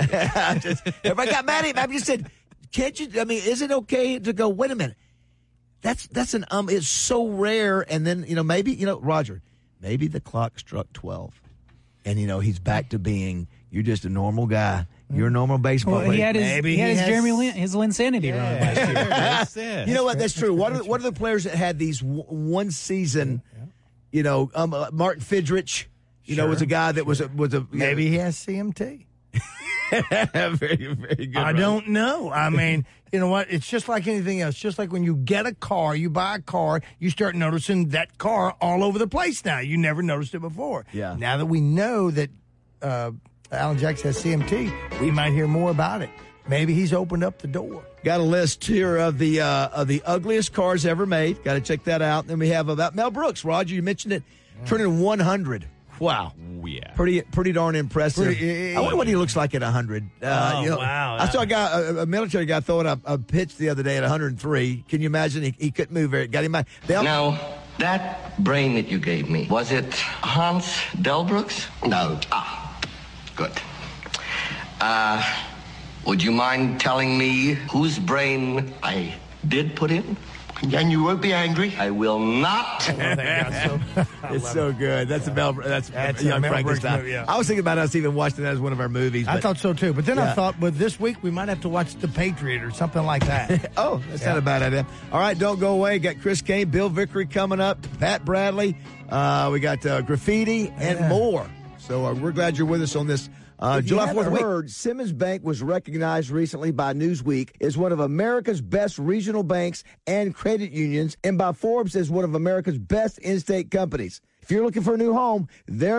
S13: just, everybody got mad at him. I just said, can't you? I mean, is it okay to go? Wait a minute. That's that's an um. It's so rare, and then you know maybe you know Roger, maybe the clock struck twelve, and you know he's back to being you're just a normal guy. You're a normal baseball
S15: Well,
S13: player.
S15: he had his,
S14: Maybe
S15: he had
S14: he
S15: his
S14: has-
S15: Jeremy Lin, his Linsanity run last year.
S23: That's it.
S13: You know what? That's true. What are what are the players that had these w- one season? You know, um, uh, Martin Fidrich. You know,
S14: Sure,
S13: was a guy that was a was a
S14: Maybe he has C M T.
S13: very very good.
S14: I
S13: run.
S14: don't know. I mean, you know what? It's just like anything else. Just like when you get a car, you buy a car, you start noticing that car all over the place now. You never noticed it before.
S13: Yeah.
S14: Now that we know that uh, Alan Jackson has C M T, we might hear more about it. Maybe he's opened up the door.
S13: Got a list here of the uh, of the ugliest cars ever made. Got to check that out. Then we have about Mel Brooks. Roger, you mentioned it, turning one hundred. Wow.
S23: Yeah.
S13: Pretty, pretty darn impressive.
S14: Pretty-
S13: I wonder what he looks like at one hundred. Uh,
S14: Oh,
S13: you know,
S14: wow.
S13: I saw a guy, a, a military guy, throwing a, a pitch the other day at one hundred three. Can you imagine? He, he couldn't move very. Got him. They all,
S11: Now, that brain that you gave me, was it Hans Delbrooks? No. Ah, good. Uh, would you mind telling me whose brain I did put in? And you won't be angry? I will not.
S13: it's so good. That's a Mel. That's,
S14: That's
S13: Young
S14: a Mel Brooks
S13: Frankenstein.
S14: movie, yeah.
S13: I was thinking about us even watching that as one of our movies.
S14: I
S13: but-
S14: thought so too. But then I
S13: Yeah.
S14: thought, with this week, we might have to watch The Patriot or something like that.
S13: Oh, that's not a bad idea. All right, don't go away. Got Chris Kane, Bill Vickery coming up, Pat Bradley. Uh, we got uh, graffiti and
S14: Yeah.
S13: more. So uh, we're glad you're with us on this uh,
S5: If you
S13: July
S5: haven't
S13: fourth week.
S5: heard, Simmons Bank was recognized recently by Newsweek as one of America's best regional banks and credit unions, and by Forbes as one of America's best in-state companies. If you're looking for a new home, there